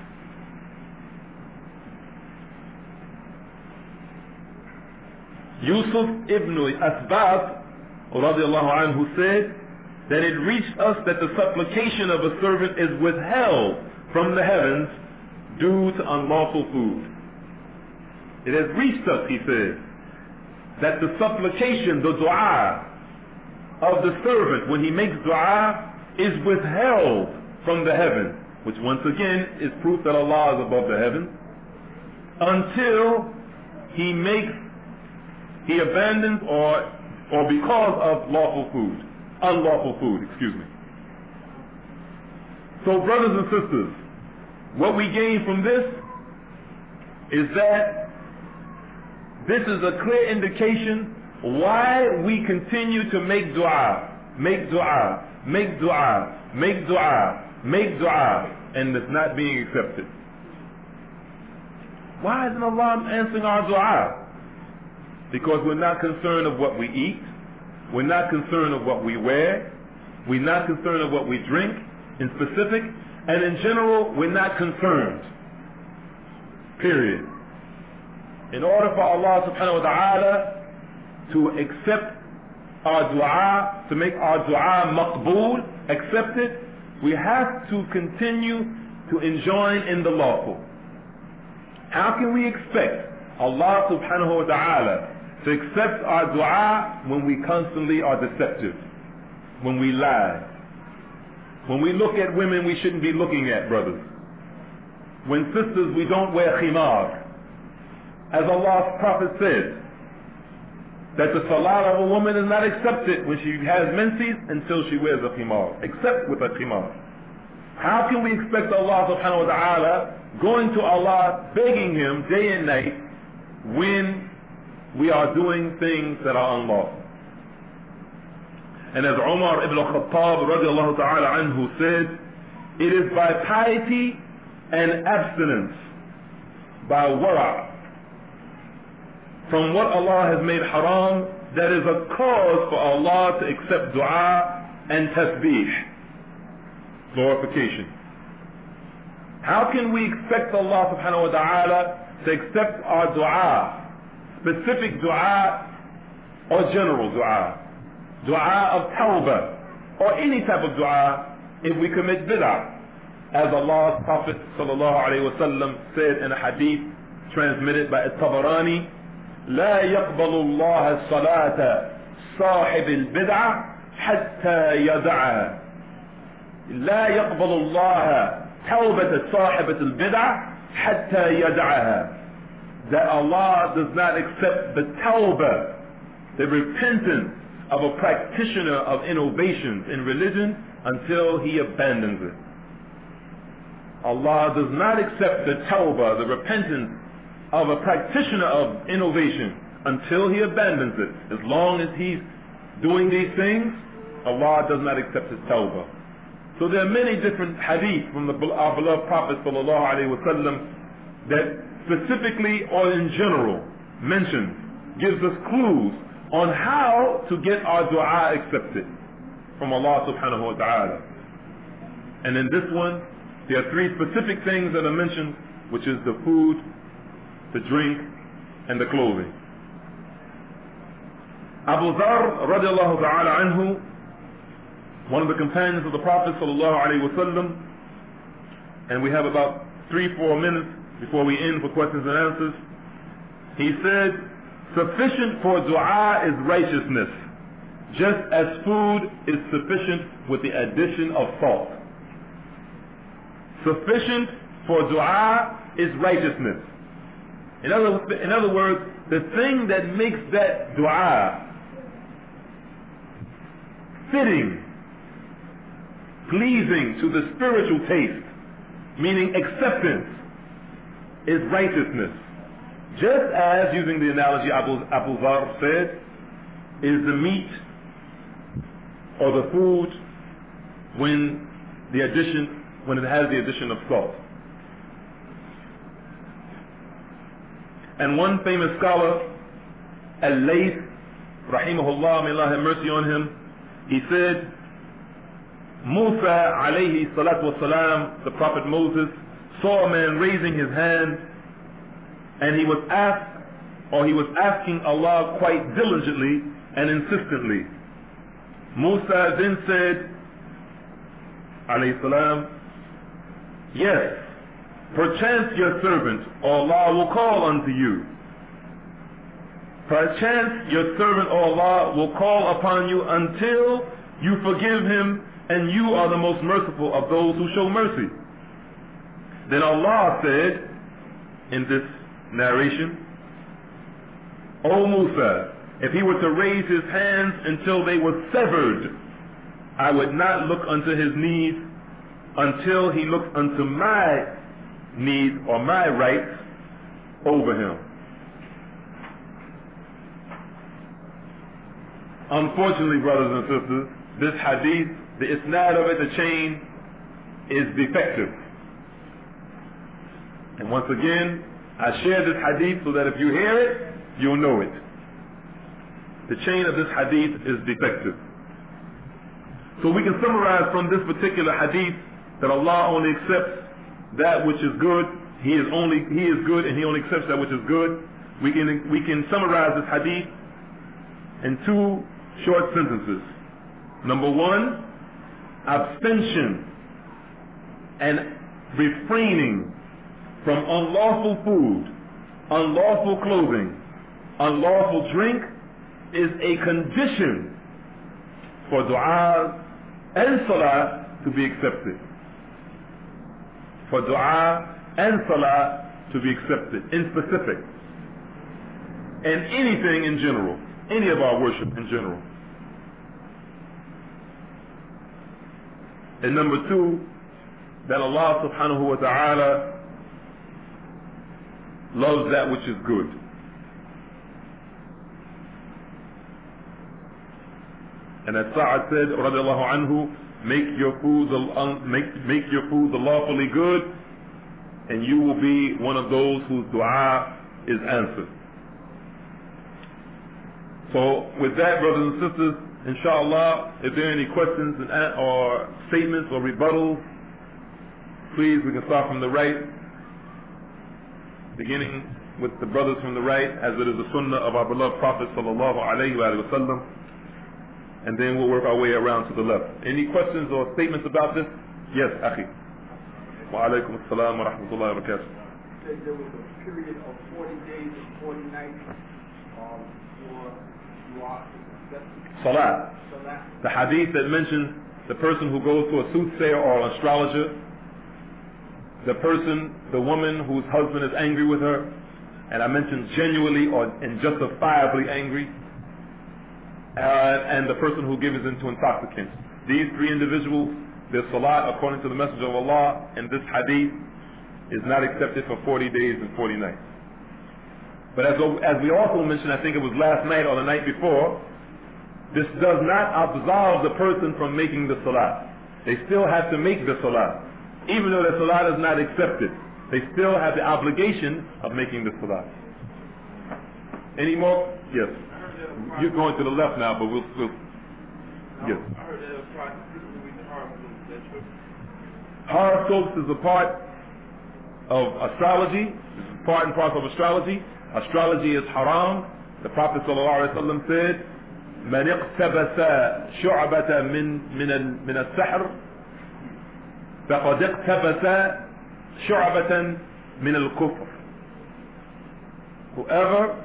Yusuf ibn Asbab, radiallahu anhu, said that it reached us that the supplication of a servant is withheld from the heavens due to unlawful food. It has reached us, he said, that the supplication, the dua of the servant when he makes dua is withheld from the heaven, which once again is proof that Allah is above the heaven, until he abandons or because of unlawful food, excuse me. So brothers and sisters, what we gain from this is that this is a clear indication why we continue to make dua, and it's not being accepted. Why isn't Allah answering our dua? Because we're not concerned of what we eat, we're not concerned of what we wear, we're not concerned of what we drink in specific, and in general, we're not concerned. Period. In order for Allah subhanahu wa ta'ala to accept our dua, to make our dua maqbool, accepted, we have to continue to enjoin in the lawful. How can we expect Allah subhanahu wa ta'ala to accept our dua when we constantly are deceptive, when we lie, when we look at women we shouldn't be looking at, brothers, when sisters we don't wear khimar, as Allah's Prophet said, that the salat of a woman is not accepted when she has menses until she wears a khimar, except with a khimar. How can we expect Allah subhanahu wa ta'ala, going to Allah, begging Him day and night, when we are doing things that are unlawful? And as Umar ibn al-Khattab radiallahu ta'ala anhu said, it is by piety and abstinence, by wara', from what Allah has made haram, that is a cause for Allah to accept dua and tasbih, glorification. How can we expect Allah subhanahu wa ta'ala to accept our dua, specific dua or general dua, dua of tawbah, or any type of dua, if we commit bid'ah? As Allah's Prophet sallallahu alayhi wa sallam said in a hadith transmitted by At-Tabarani, لا يقبل الله صلاة صاحب البدعة حتى يدعها. لا يقبل الله توبة صاحبة البدعة حتى يدعها. That Allah does not accept the tawbah, the repentance of a practitioner of innovations in religion, until he abandons it. Allah does not accept the tawbah, the repentance of a practitioner of innovation, until he abandons it. As long as he's doing these things, Allah does not accept his tawbah. So there are many different hadith from our beloved Prophet sallallahu alaihi wasallam that specifically or in general mentions, gives us clues on how to get our dua accepted from Allah subhanahu wa ta'ala. And in this one, there are three specific things that are mentioned, which is the food, the drink, and the clothing. Abu Dharr radiallahu ta'ala anhu, one of the companions of the Prophet sallallahu alaihi wasallam, and we have about 3-4 minutes before we end for questions and answers. He said, sufficient for dua is righteousness, just as food is sufficient with the addition of salt. Sufficient for dua is righteousness. In other words, the thing that makes that dua fitting, pleasing to the spiritual taste, meaning acceptance, is righteousness. Just as, using the analogy Abu Dharr said, is the meat or the food when it has the addition of salt. And one famous scholar, Al-Layth, rahimahullah, may Allah have mercy on him, he said, Musa alayhi salatu wasalam, the prophet Moses, saw a man raising his hand, and he was asking Allah quite diligently and insistently. Musa then said, alayhi salam, yes, perchance your servant, Allah, will call unto you. Perchance your servant, Allah, will call upon you until you forgive him, and you are the most merciful of those who show mercy. Then Allah said in this narration, O Musa, if he were to raise his hands until they were severed, I would not look unto his knees until he looked unto my needs or my rights over him. Unfortunately, brothers and sisters, this hadith, the isnad of it, the chain, is defective. And once again, I share this hadith so that if you hear it, you'll know it. The chain of this hadith is defective. So we can summarize from this particular hadith that Allah only accepts that which is good. He is good, and He only accepts that which is good. We can summarize this hadith in 2 short sentences. Number 1, abstention and refraining from unlawful food, unlawful clothing, unlawful drink is a condition for dua and salah to be accepted. For dua and salah to be accepted in specific. And anything in general, any of our worship in general. And number 2, that Allah subhanahu wa ta'ala loves that which is good. And as Sa'ad said, radiallahu anhu, make your food lawfully good, and you will be one of those whose dua is answered. So with that, brothers and sisters, inshallah, if there are any questions or statements or rebuttals, please, we can start from the right, beginning with the brothers from the right, as it is the sunnah of our beloved Prophet sallallahu alayhi wa sallam, and then we'll work our way around to the left. Any questions or statements about this? Yes, Akhi. Wa alaykum assalam wa rahmatullahi wa barakatuh. There was a period of 40 days and 40 nights for dua. Salat. The hadith that mentions the person who goes to a soothsayer or an astrologer, the woman whose husband is angry with her, and I mentioned genuinely or injustifiably angry, and the person who gives into intoxicants. These three individuals, their salat, according to the Messenger of Allah, and this hadith is not accepted for 40 days and 40 nights. But as we also mentioned, I think it was last night or the night before, this does not absolve the person from making the salat. They still have to make the salat. Even though the salat is not accepted, they still have the obligation of making the salat. Any more? Yes. You're going to the left now, but we'll yes. I heard that it was horoscopes. Horoscopes is a part of astrology. It's part and parcel of astrology. Astrology is haram. The Prophet ﷺ said, من اقتبس شعبة من السحر فقد اقتبس شعبة من الكفر. Whoever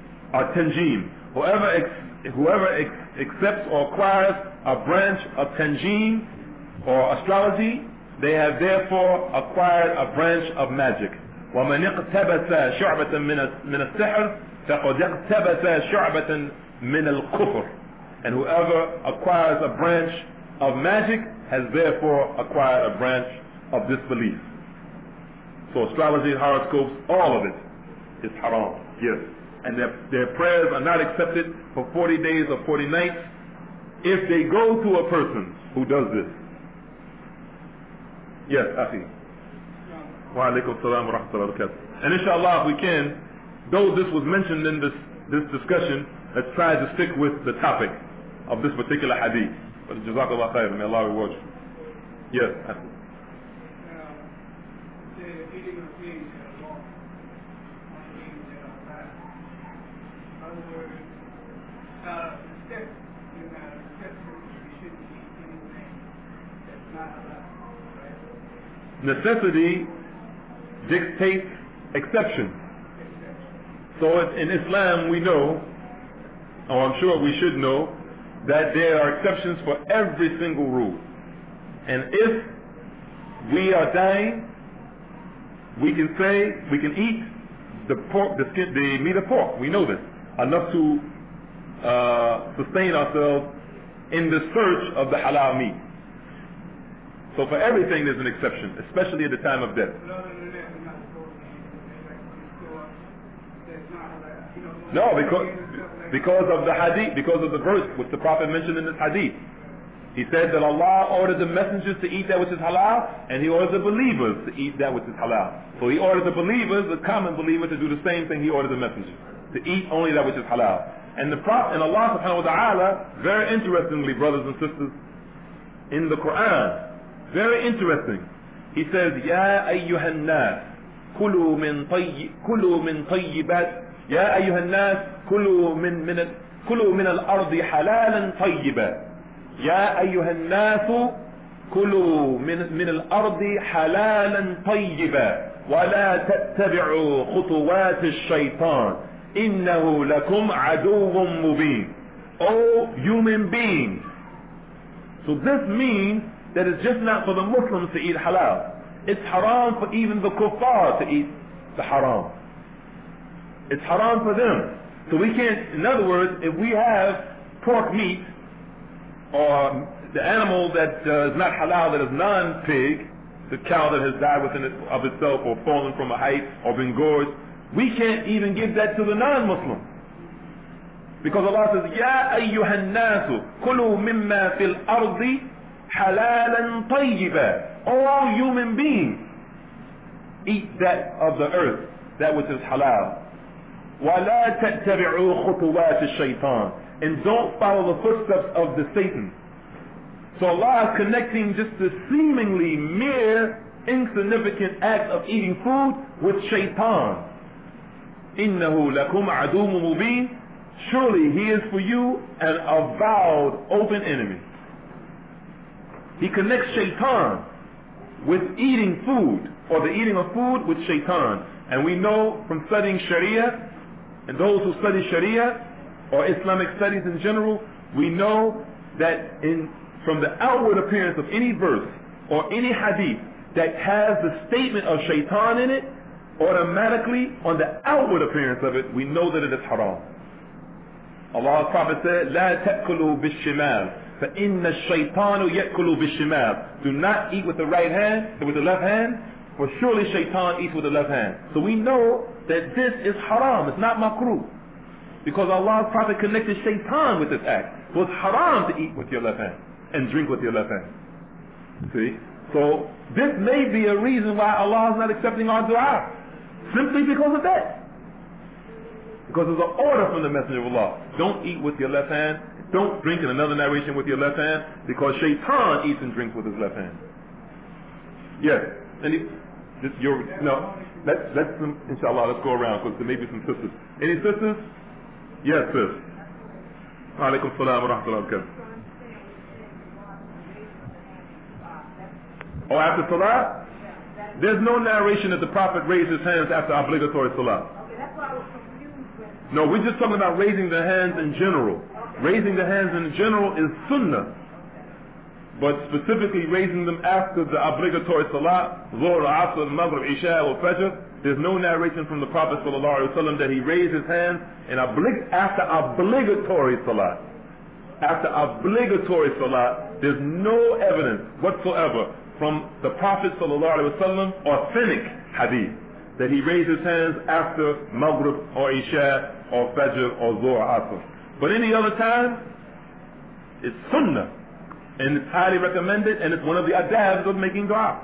accepts or acquires a branch of tanjim or astrology, they have therefore acquired a branch of magic. ومن اقتبس شعبة من السحر فقد اقتبس شعبة من الكفر. And whoever acquires a branch of magic has therefore acquired a branch of disbelief. So astrology, horoscopes, all of it is haram. Yes. And their prayers are not accepted for 40 days or 40 nights if they go to a person who does this. Yes, Akhi. Wa alaikum salam wa rahmatullahi wa barakatuh. And inshallah, if we can, though this was mentioned in this discussion, let's try to stick with the topic of this particular hadith. But jazakallah khair, may Allah reward you. Yes, Akhi. Necessity dictates exception. So in Islam we know, or I'm sure we should know, that there are exceptions for every single rule. And if we are dying, we can eat the pork, the meat of pork. We know this, enough to sustain ourselves in the search of the halal meat. So for everything there's an exception, especially at the time of death. No, because of the hadith, because of the verse which the Prophet mentioned in this hadith. He said that Allah ordered the messengers to eat that which is halal, and He ordered the believers to eat that which is halal. So He ordered the believers, the common believer, to do the same thing He ordered the messengers, to eat only that which is halal. And the Prophet and Allah subhanahu wa ta'ala, very interestingly, brothers and sisters, in the Quran, very interesting. He says, "Ya ayyuhan nas, kulu min tayyibat, ya ayyuhan nas, kulu min al-ardi halalan tayyiba. Ya ayyuhan nas, kulu min al-ardi halalan tayyiba, wa la tattabi'u khutuwat ash-shaytan, innahu lakum aduwwun mubin." O human beings. So this means that it's just not for the Muslims to eat halal. It's haram for even the kuffar to eat the haram. It's haram for them. So we can't, in other words, if we have pork meat or the animal that is not halal, that is non-pig, the cow that has died within of itself, or fallen from a height, or been gorged. We can't even give that to the non-Muslim. Because Allah says, Ya ayyuhan nasu, kulu mimma fil ardi halalan tayyiba. All human beings, eat that of the earth, that which is halal. وَلَا تَتَّبِعُوا خُطُوَاتِ الشَّيْطَانِ. And don't follow the footsteps of the Satan. So Allah is connecting just the seemingly mere, insignificant act of eating food with shaitan. إِنَّهُ لَكُمْ عَدُوٌ مُبِينٌ. Surely he is for you an avowed open enemy. He connects shaitan with eating food, or the eating of food with shaitan. And we know from studying Sharia, and those who study Sharia, or Islamic studies in general, we know that from the outward appearance of any verse, or any hadith, that has the statement of shaitan in it, automatically, on the outward appearance of it, we know that it is haram. Allah's Prophet said, لا تأكلوا بالشمال فإن الشيطان يأكل بالشمال. Do not eat with the right hand, with the left hand, for surely shaitan eats with the left hand. So we know that this is haram, it's not makruh. Because Allah's Prophet connected shaitan with this act. So it's haram to eat with your left hand and drink with your left hand. See? So this may be a reason why Allah is not accepting our dua. Simply because of that. Because there's an order from the Messenger of Allah. Don't eat with your left hand. Don't drink, in another narration, with your left hand, because shaitan eats and drinks with his left hand. Yes. Let's inshallah, let's go around, because there may be some sisters. Any sisters? Yes, sis. Alaikum salam wa rahmatullahi wa barakatuh. Oh, after salah? There's no narration that the Prophet raised his hands after obligatory salah. No, we're just talking about raising the hands in general. Raising the hands in general is sunnah. But specifically raising them after the obligatory salah, Zuhr, Asr, Maghrib, Isha, or Fajr, there's no narration from the Prophet ﷺ that he raised his hands after obligatory salah. After obligatory salah, there's no evidence whatsoever from the Prophet ﷺ, authentic hadith, that he raised his hands after Maghrib or Isha or Fajr or Zuhr, Asr. But any other time, it's sunnah. And it's highly recommended, and it's one of the adabs of making dua.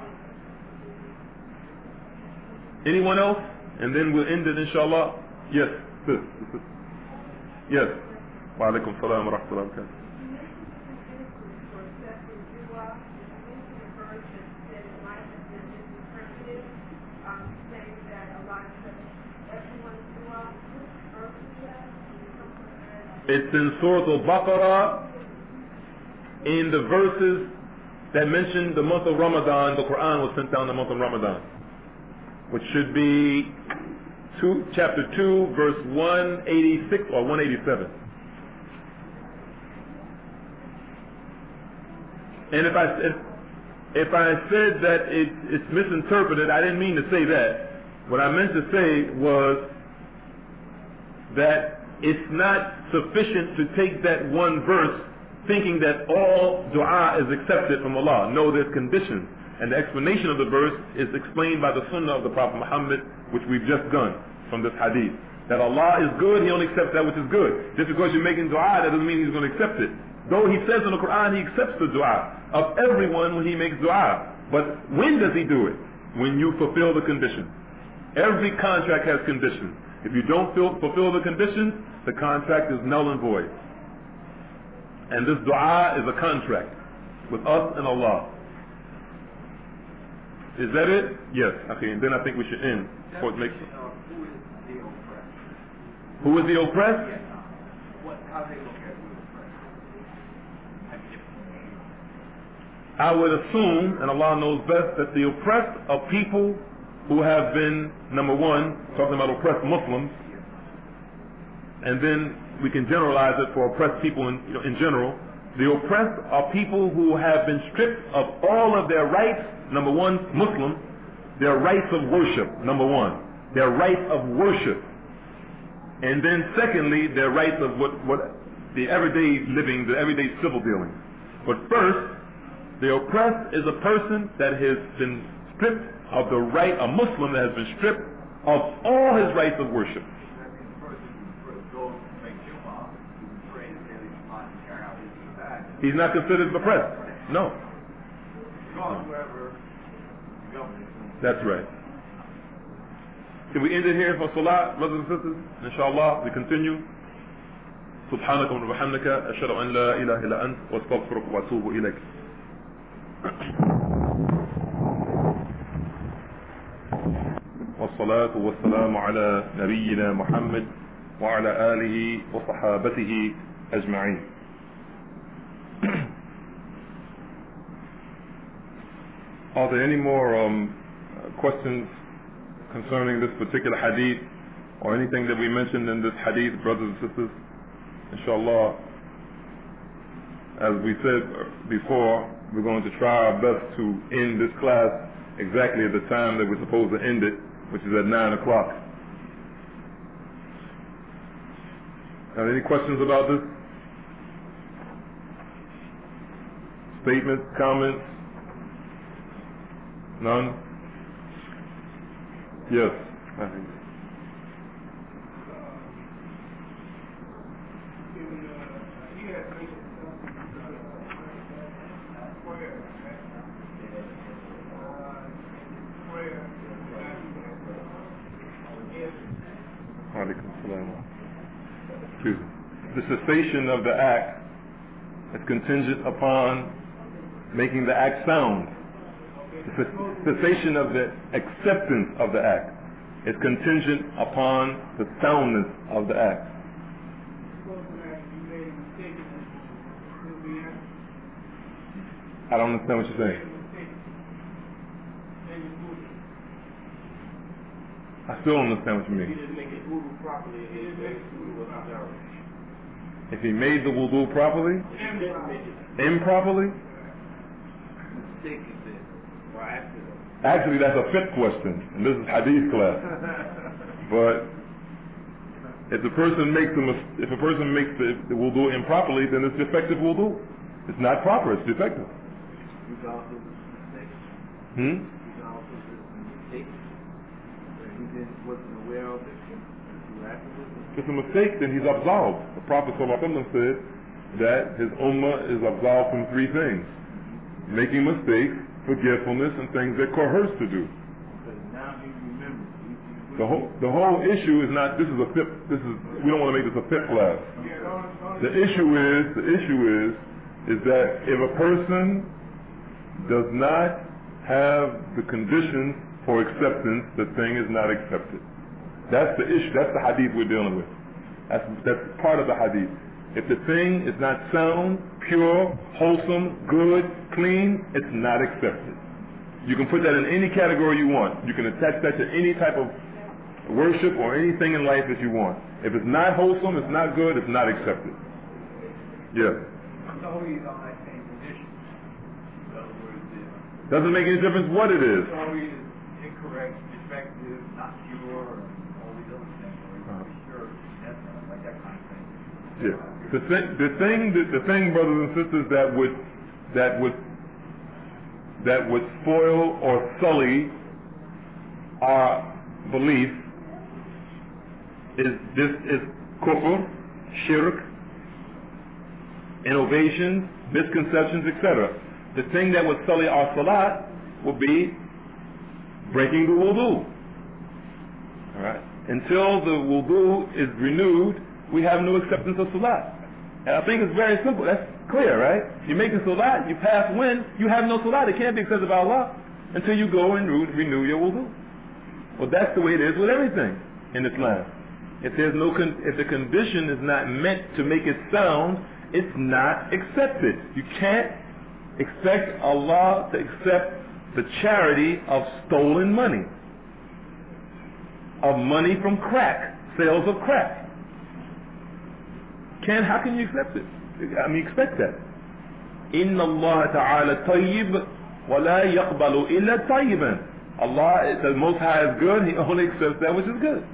Anyone else? And then we'll end it, inshallah. Yes, sis. Yes. Wa alaikum salam wa rahmatullahi wa barakatuh. It's in Surah Al-Baqarah, in the verses that mention the month of Ramadan. The Quran was sent down in the month of Ramadan, which should be chapter 2, verse 186 or 187. And if I said that it's misinterpreted, I didn't mean to say that. What I meant to say was that it's not sufficient to take that one verse thinking that all dua is accepted from Allah. No, there's conditions. And the explanation of the verse is explained by the sunnah of the Prophet Muhammad, which we've just done from this hadith. That Allah is good, he only accepts that which is good. Just because you're making dua, that doesn't mean he's going to accept it. Though he says in the Quran, he accepts the dua of everyone when he makes dua. But when does he do it? When you fulfill the conditions. Every contract has conditions. If you don't fulfill the conditions, the contract is null and void. And this dua is a contract with us and Allah. Is that it? Yes. Okay, and then I think we should end. Who is the oppressed? Who is the oppressed? Yes. How they look at the oppressed? I would assume, and Allah knows best, that the oppressed are people who have been, number one, talking about oppressed Muslims, and then we can generalize it for oppressed people in general. The oppressed are people who have been stripped of all of their rights. Number one, Muslim, their rights of worship, number one. Their rights of worship. And then secondly, their rights of what the everyday living, the everyday civil dealings. But first, the oppressed is a person that has been stripped of the right, a Muslim that has been stripped of all his rights of worship. He's not considered oppressed. No. That's right. Can we end it here for Salah, brothers and sisters? Inshallah, we continue. سبحانك وبحمدك أشهد أن لا إله إلا أنت وأستغفرك وأتوب إليك. والصلاة والسلام على نبينا محمد وعلى آله وصحابته أجمعين. Are there any more questions concerning this particular hadith or anything that we mentioned in this hadith, brothers and sisters? Inshallah, as we said before, we're going to try our best to end this class exactly at the time that we're supposed to end it, which is at 9 o'clock. Are there any questions about this? Statements, comments? None? Yes, I think. The cessation of the act is contingent upon making the act sound. The cessation of the acceptance of the act is contingent upon the soundness of the act. I don't understand what you're saying. I still don't understand what you mean. If he made the wudu properly? Improperly? Actually, that's a fiqh question, and this is hadith class. But if a person makes the wudu improperly, then it's defective wudu. It's not proper, it's defective. If it's a mistake, then he's absolved. The Prophet ﷺ said that his ummah is absolved from 3 things: making mistakes, forgetfulness, and things that coerce to do. The whole issue is not. We don't want to make this a fit class. The issue is that if a person does not have the conditions for acceptance, the thing is not accepted. That's the issue. That's the hadith we're dealing with. That's part of the hadith. If the thing is not sound, pure, wholesome, good, clean, it's not accepted. You can put that in any category you want. You can attach that to any type of worship or anything in life that you want. If it's not wholesome, it's not good, it's not accepted. Yeah. It's always on that same condition. In other words, doesn't make any difference what it is. It's always incorrect, defective, not pure, and all these other things. Or pure, like that kind of thing. Yeah. The thing, brothers and sisters, that would spoil or sully our belief is kufr, shirk, innovations, misconceptions, etc. The thing that would sully our salat would be breaking the wudu. All right. Until the wudu is renewed, we have no acceptance of salat. And I think it's very simple. That's clear, right? You make a salat, you pass when, you have no salat. It can't be accepted by Allah until you go and renew your wudu. Well, that's the way it is with everything in Islam. If the condition is not meant to make it sound, it's not accepted. You can't expect Allah to accept the charity of stolen money, of money from crack, sales of crack. How can you accept it? Expect that. Inna Allah ta'ala tayyib wa la yaqbalu illa tayyiban. Allah, the Most High is good, He only accepts that which is good.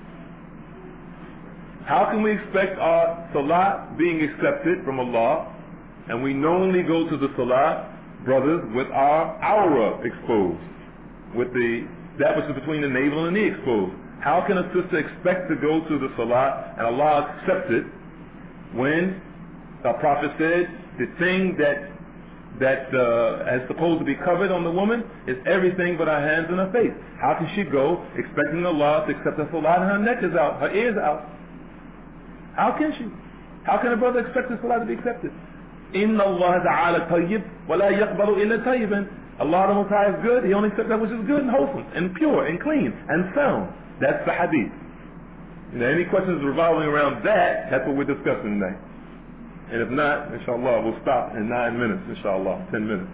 How can we expect our salah being accepted from Allah, and we normally go to the salah, brothers, with our aura exposed? that which is between the navel and the knee exposed. How can a sister expect to go to the salat and Allah accept it when the Prophet said the thing that is supposed to be covered on the woman is everything but her hands and her face? How can she go expecting Allah to accept her salat and her neck is out, her ears out? How can she? How can a brother expect his salat to be accepted? Inna Allah ta'ala tayyib wa la yaqbalu illa tayyiban. Allah the Most High is good. He only accepts that which is good and wholesome and pure and clean and sound. That's the hadith. Any questions revolving around that, that's what we're discussing tonight. And if not, inshallah, we'll stop in 9 minutes, inshallah, 10 minutes.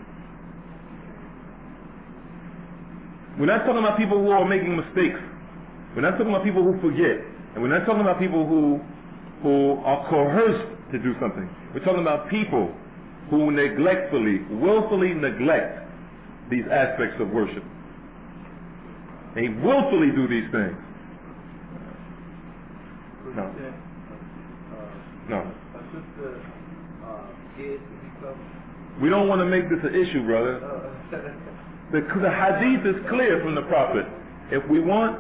We're not talking about people who are making mistakes. We're not talking about people who forget. And we're not talking about people who are coerced to do something. We're talking about people who willfully neglect these aspects of worship. They willfully do these things. No. We don't want to make this an issue, brother. The hadith is clear from the Prophet. If we want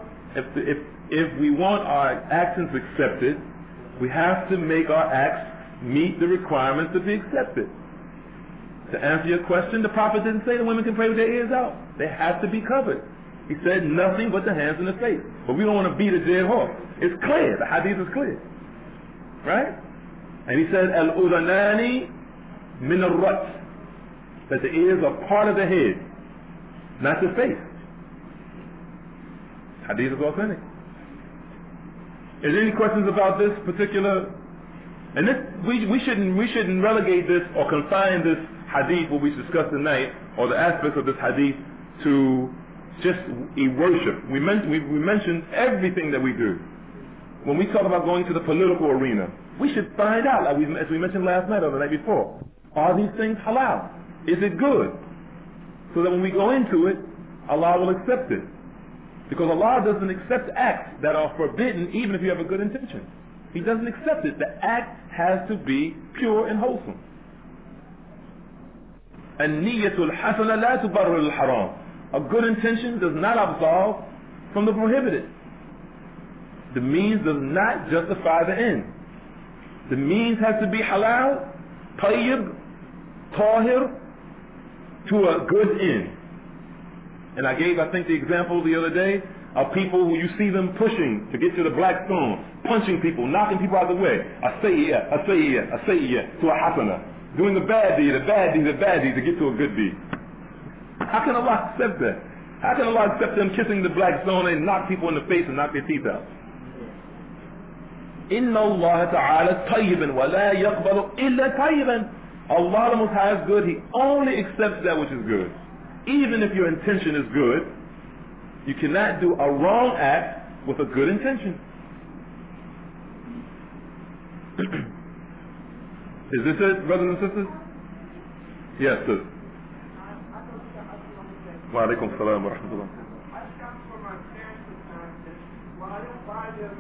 our actions accepted, we have to make our acts meet the requirements to be accepted. To answer your question, the Prophet didn't say the women can pray with their ears out. They have to be covered. He said nothing but the hands and the face. But we don't want to beat a dead horse. It's clear. The hadith is clear. Right? And he said, al-udhanani min al-rat. That the ears are part of the head, not the face. Hadith is authentic. Is there any questions about this particular? And this, we shouldn't relegate this or confine this hadith, what we discussed tonight, or the aspects of this hadith to just a worship. We mentioned everything that we do. When we talk about going to the political arena, we should find out, as we mentioned last night or the night before, are these things halal? Is it good? So that when we go into it, Allah will accept it. Because Allah doesn't accept acts that are forbidden even if you have a good intention. He doesn't accept it. The act has to be pure and wholesome. النية الحسنة لا تبرر الحرام. A good intention does not absolve from the prohibited. The means does not justify the end. The means has to be halal, tayyib, tahir, to a good end. And I gave, I think, the example the other day of people who you see them pushing to get to the black stone, punching people, knocking people out of the way. Asayya to a hasana. Doing the bad deed to get to a good deed. How can Allah accept that? How can Allah accept them kissing the black stone and knock people in the face and knock their teeth out? Inna Allah ta'ala tayyiban wa la yaqbalu illa tayyiban. Allah the Most High is good. He only accepts that which is good. Even if your intention is good, you cannot do a wrong act with a good intention. Is this it, brothers and sisters? Yes, sis. Wa alaikum salam wa rahmatullah. I come from my parents and well, I don't buy them.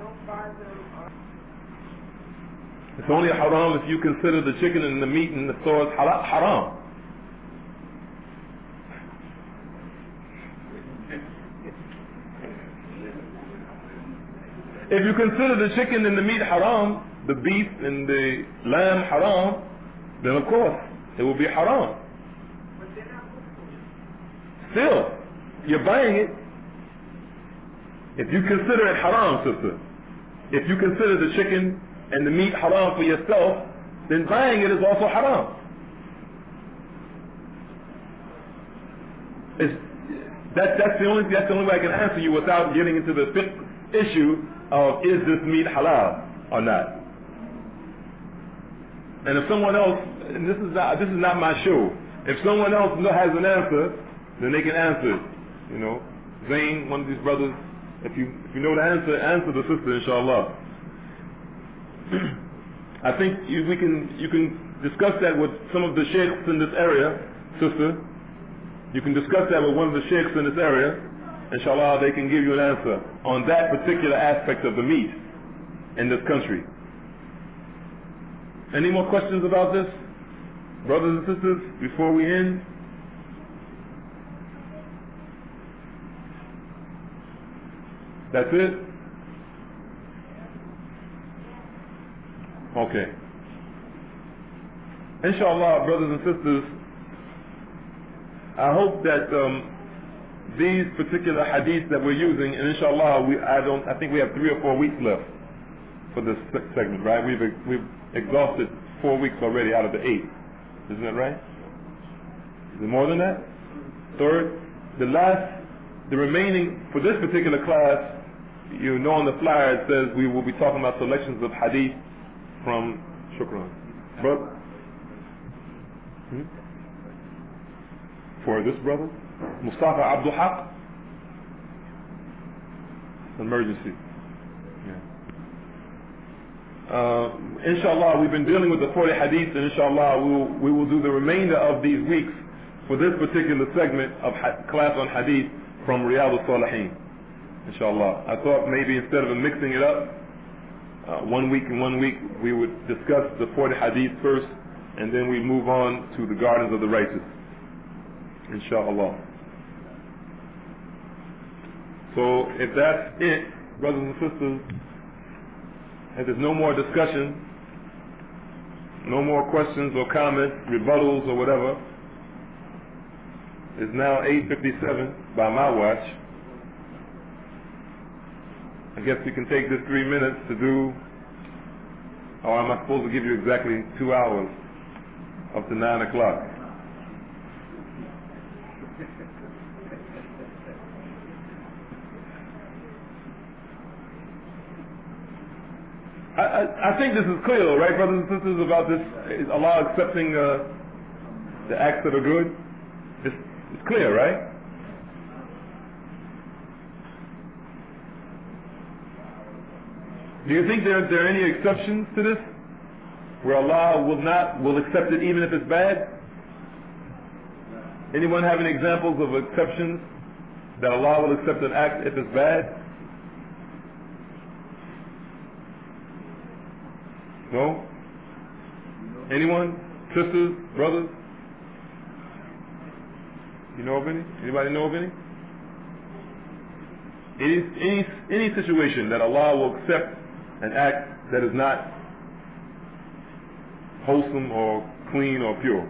It's only haram if you consider the chicken and the meat in the store as haram. If you consider the chicken and the meat haram, the beef and the lamb haram, then of course it will be haram. Still, you're buying it. If you consider it haram, sister, if you consider the chicken and the meat haram for yourself, then buying it is also haram. That's the only way I can answer you without getting into the fifth issue of is this meat halal or not. And if someone else, and this is not my show, if someone else has an answer, then they can answer it. You know, Zayn, one of these brothers, if you know the answer the sister, inshallah. I think you can discuss that with some of the sheikhs in this area, sister. You can discuss that with one of the sheikhs in this area. Inshallah, they can give you an answer on that particular aspect of the meat in this country. Any more questions about this, brothers and sisters, before we end? That's it? Okay. Inshallah, brothers and sisters, I hope that these particular hadiths that we're using, and inshallah, I think we have 3 or 4 weeks left for this segment, right? We've exhausted 4 weeks already out of the 8. Isn't that right? Is it more than that? Third, the remaining, for this particular class, you know on the flyer it says we will be talking about selections of hadith from Shukran. Brother? For this brother? Mustafa Abdul Haq? Emergency. Inshallah, we've been dealing with the 40 hadiths, and inshallah we will do the remainder of these weeks for this particular segment of class on hadith from Riyadh al-Salihin. Inshallah. I thought maybe instead of mixing it up, 1 week and 1 week, we would discuss the 40 hadith first, and then we move on to the gardens of the righteous. Inshallah. So if that's it, brothers and sisters, and there's no more discussion, no more questions or comments, rebuttals or whatever, it's now 8:57 by my watch. I guess we can take this 3 minutes to do, or am I supposed to give you exactly 2 hours up to 9 o'clock? I think this is clear, right, brothers and sisters, about this, is Allah accepting the acts that are good? It's clear, right? Do you think there are any exceptions to this, where Allah will accept it even if it's bad? Anyone have any examples of exceptions that Allah will accept an act if it's bad? No? Anyone? Sisters? Brothers? You know of any? Anybody know of any? Any situation that Allah will accept an act that is not wholesome or clean or pure?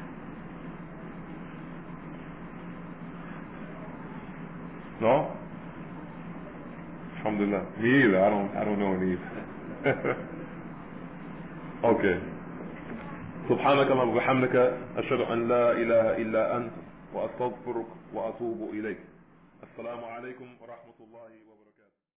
No? Alhamdulillah. Me either. I don't know any either. Okay. سبحانك اللهم وبحمدك أشهد أن لا إله إلا أنت وأستغفرك وأتوب إليك. السلام عليكم ورحمة الله وبركاته.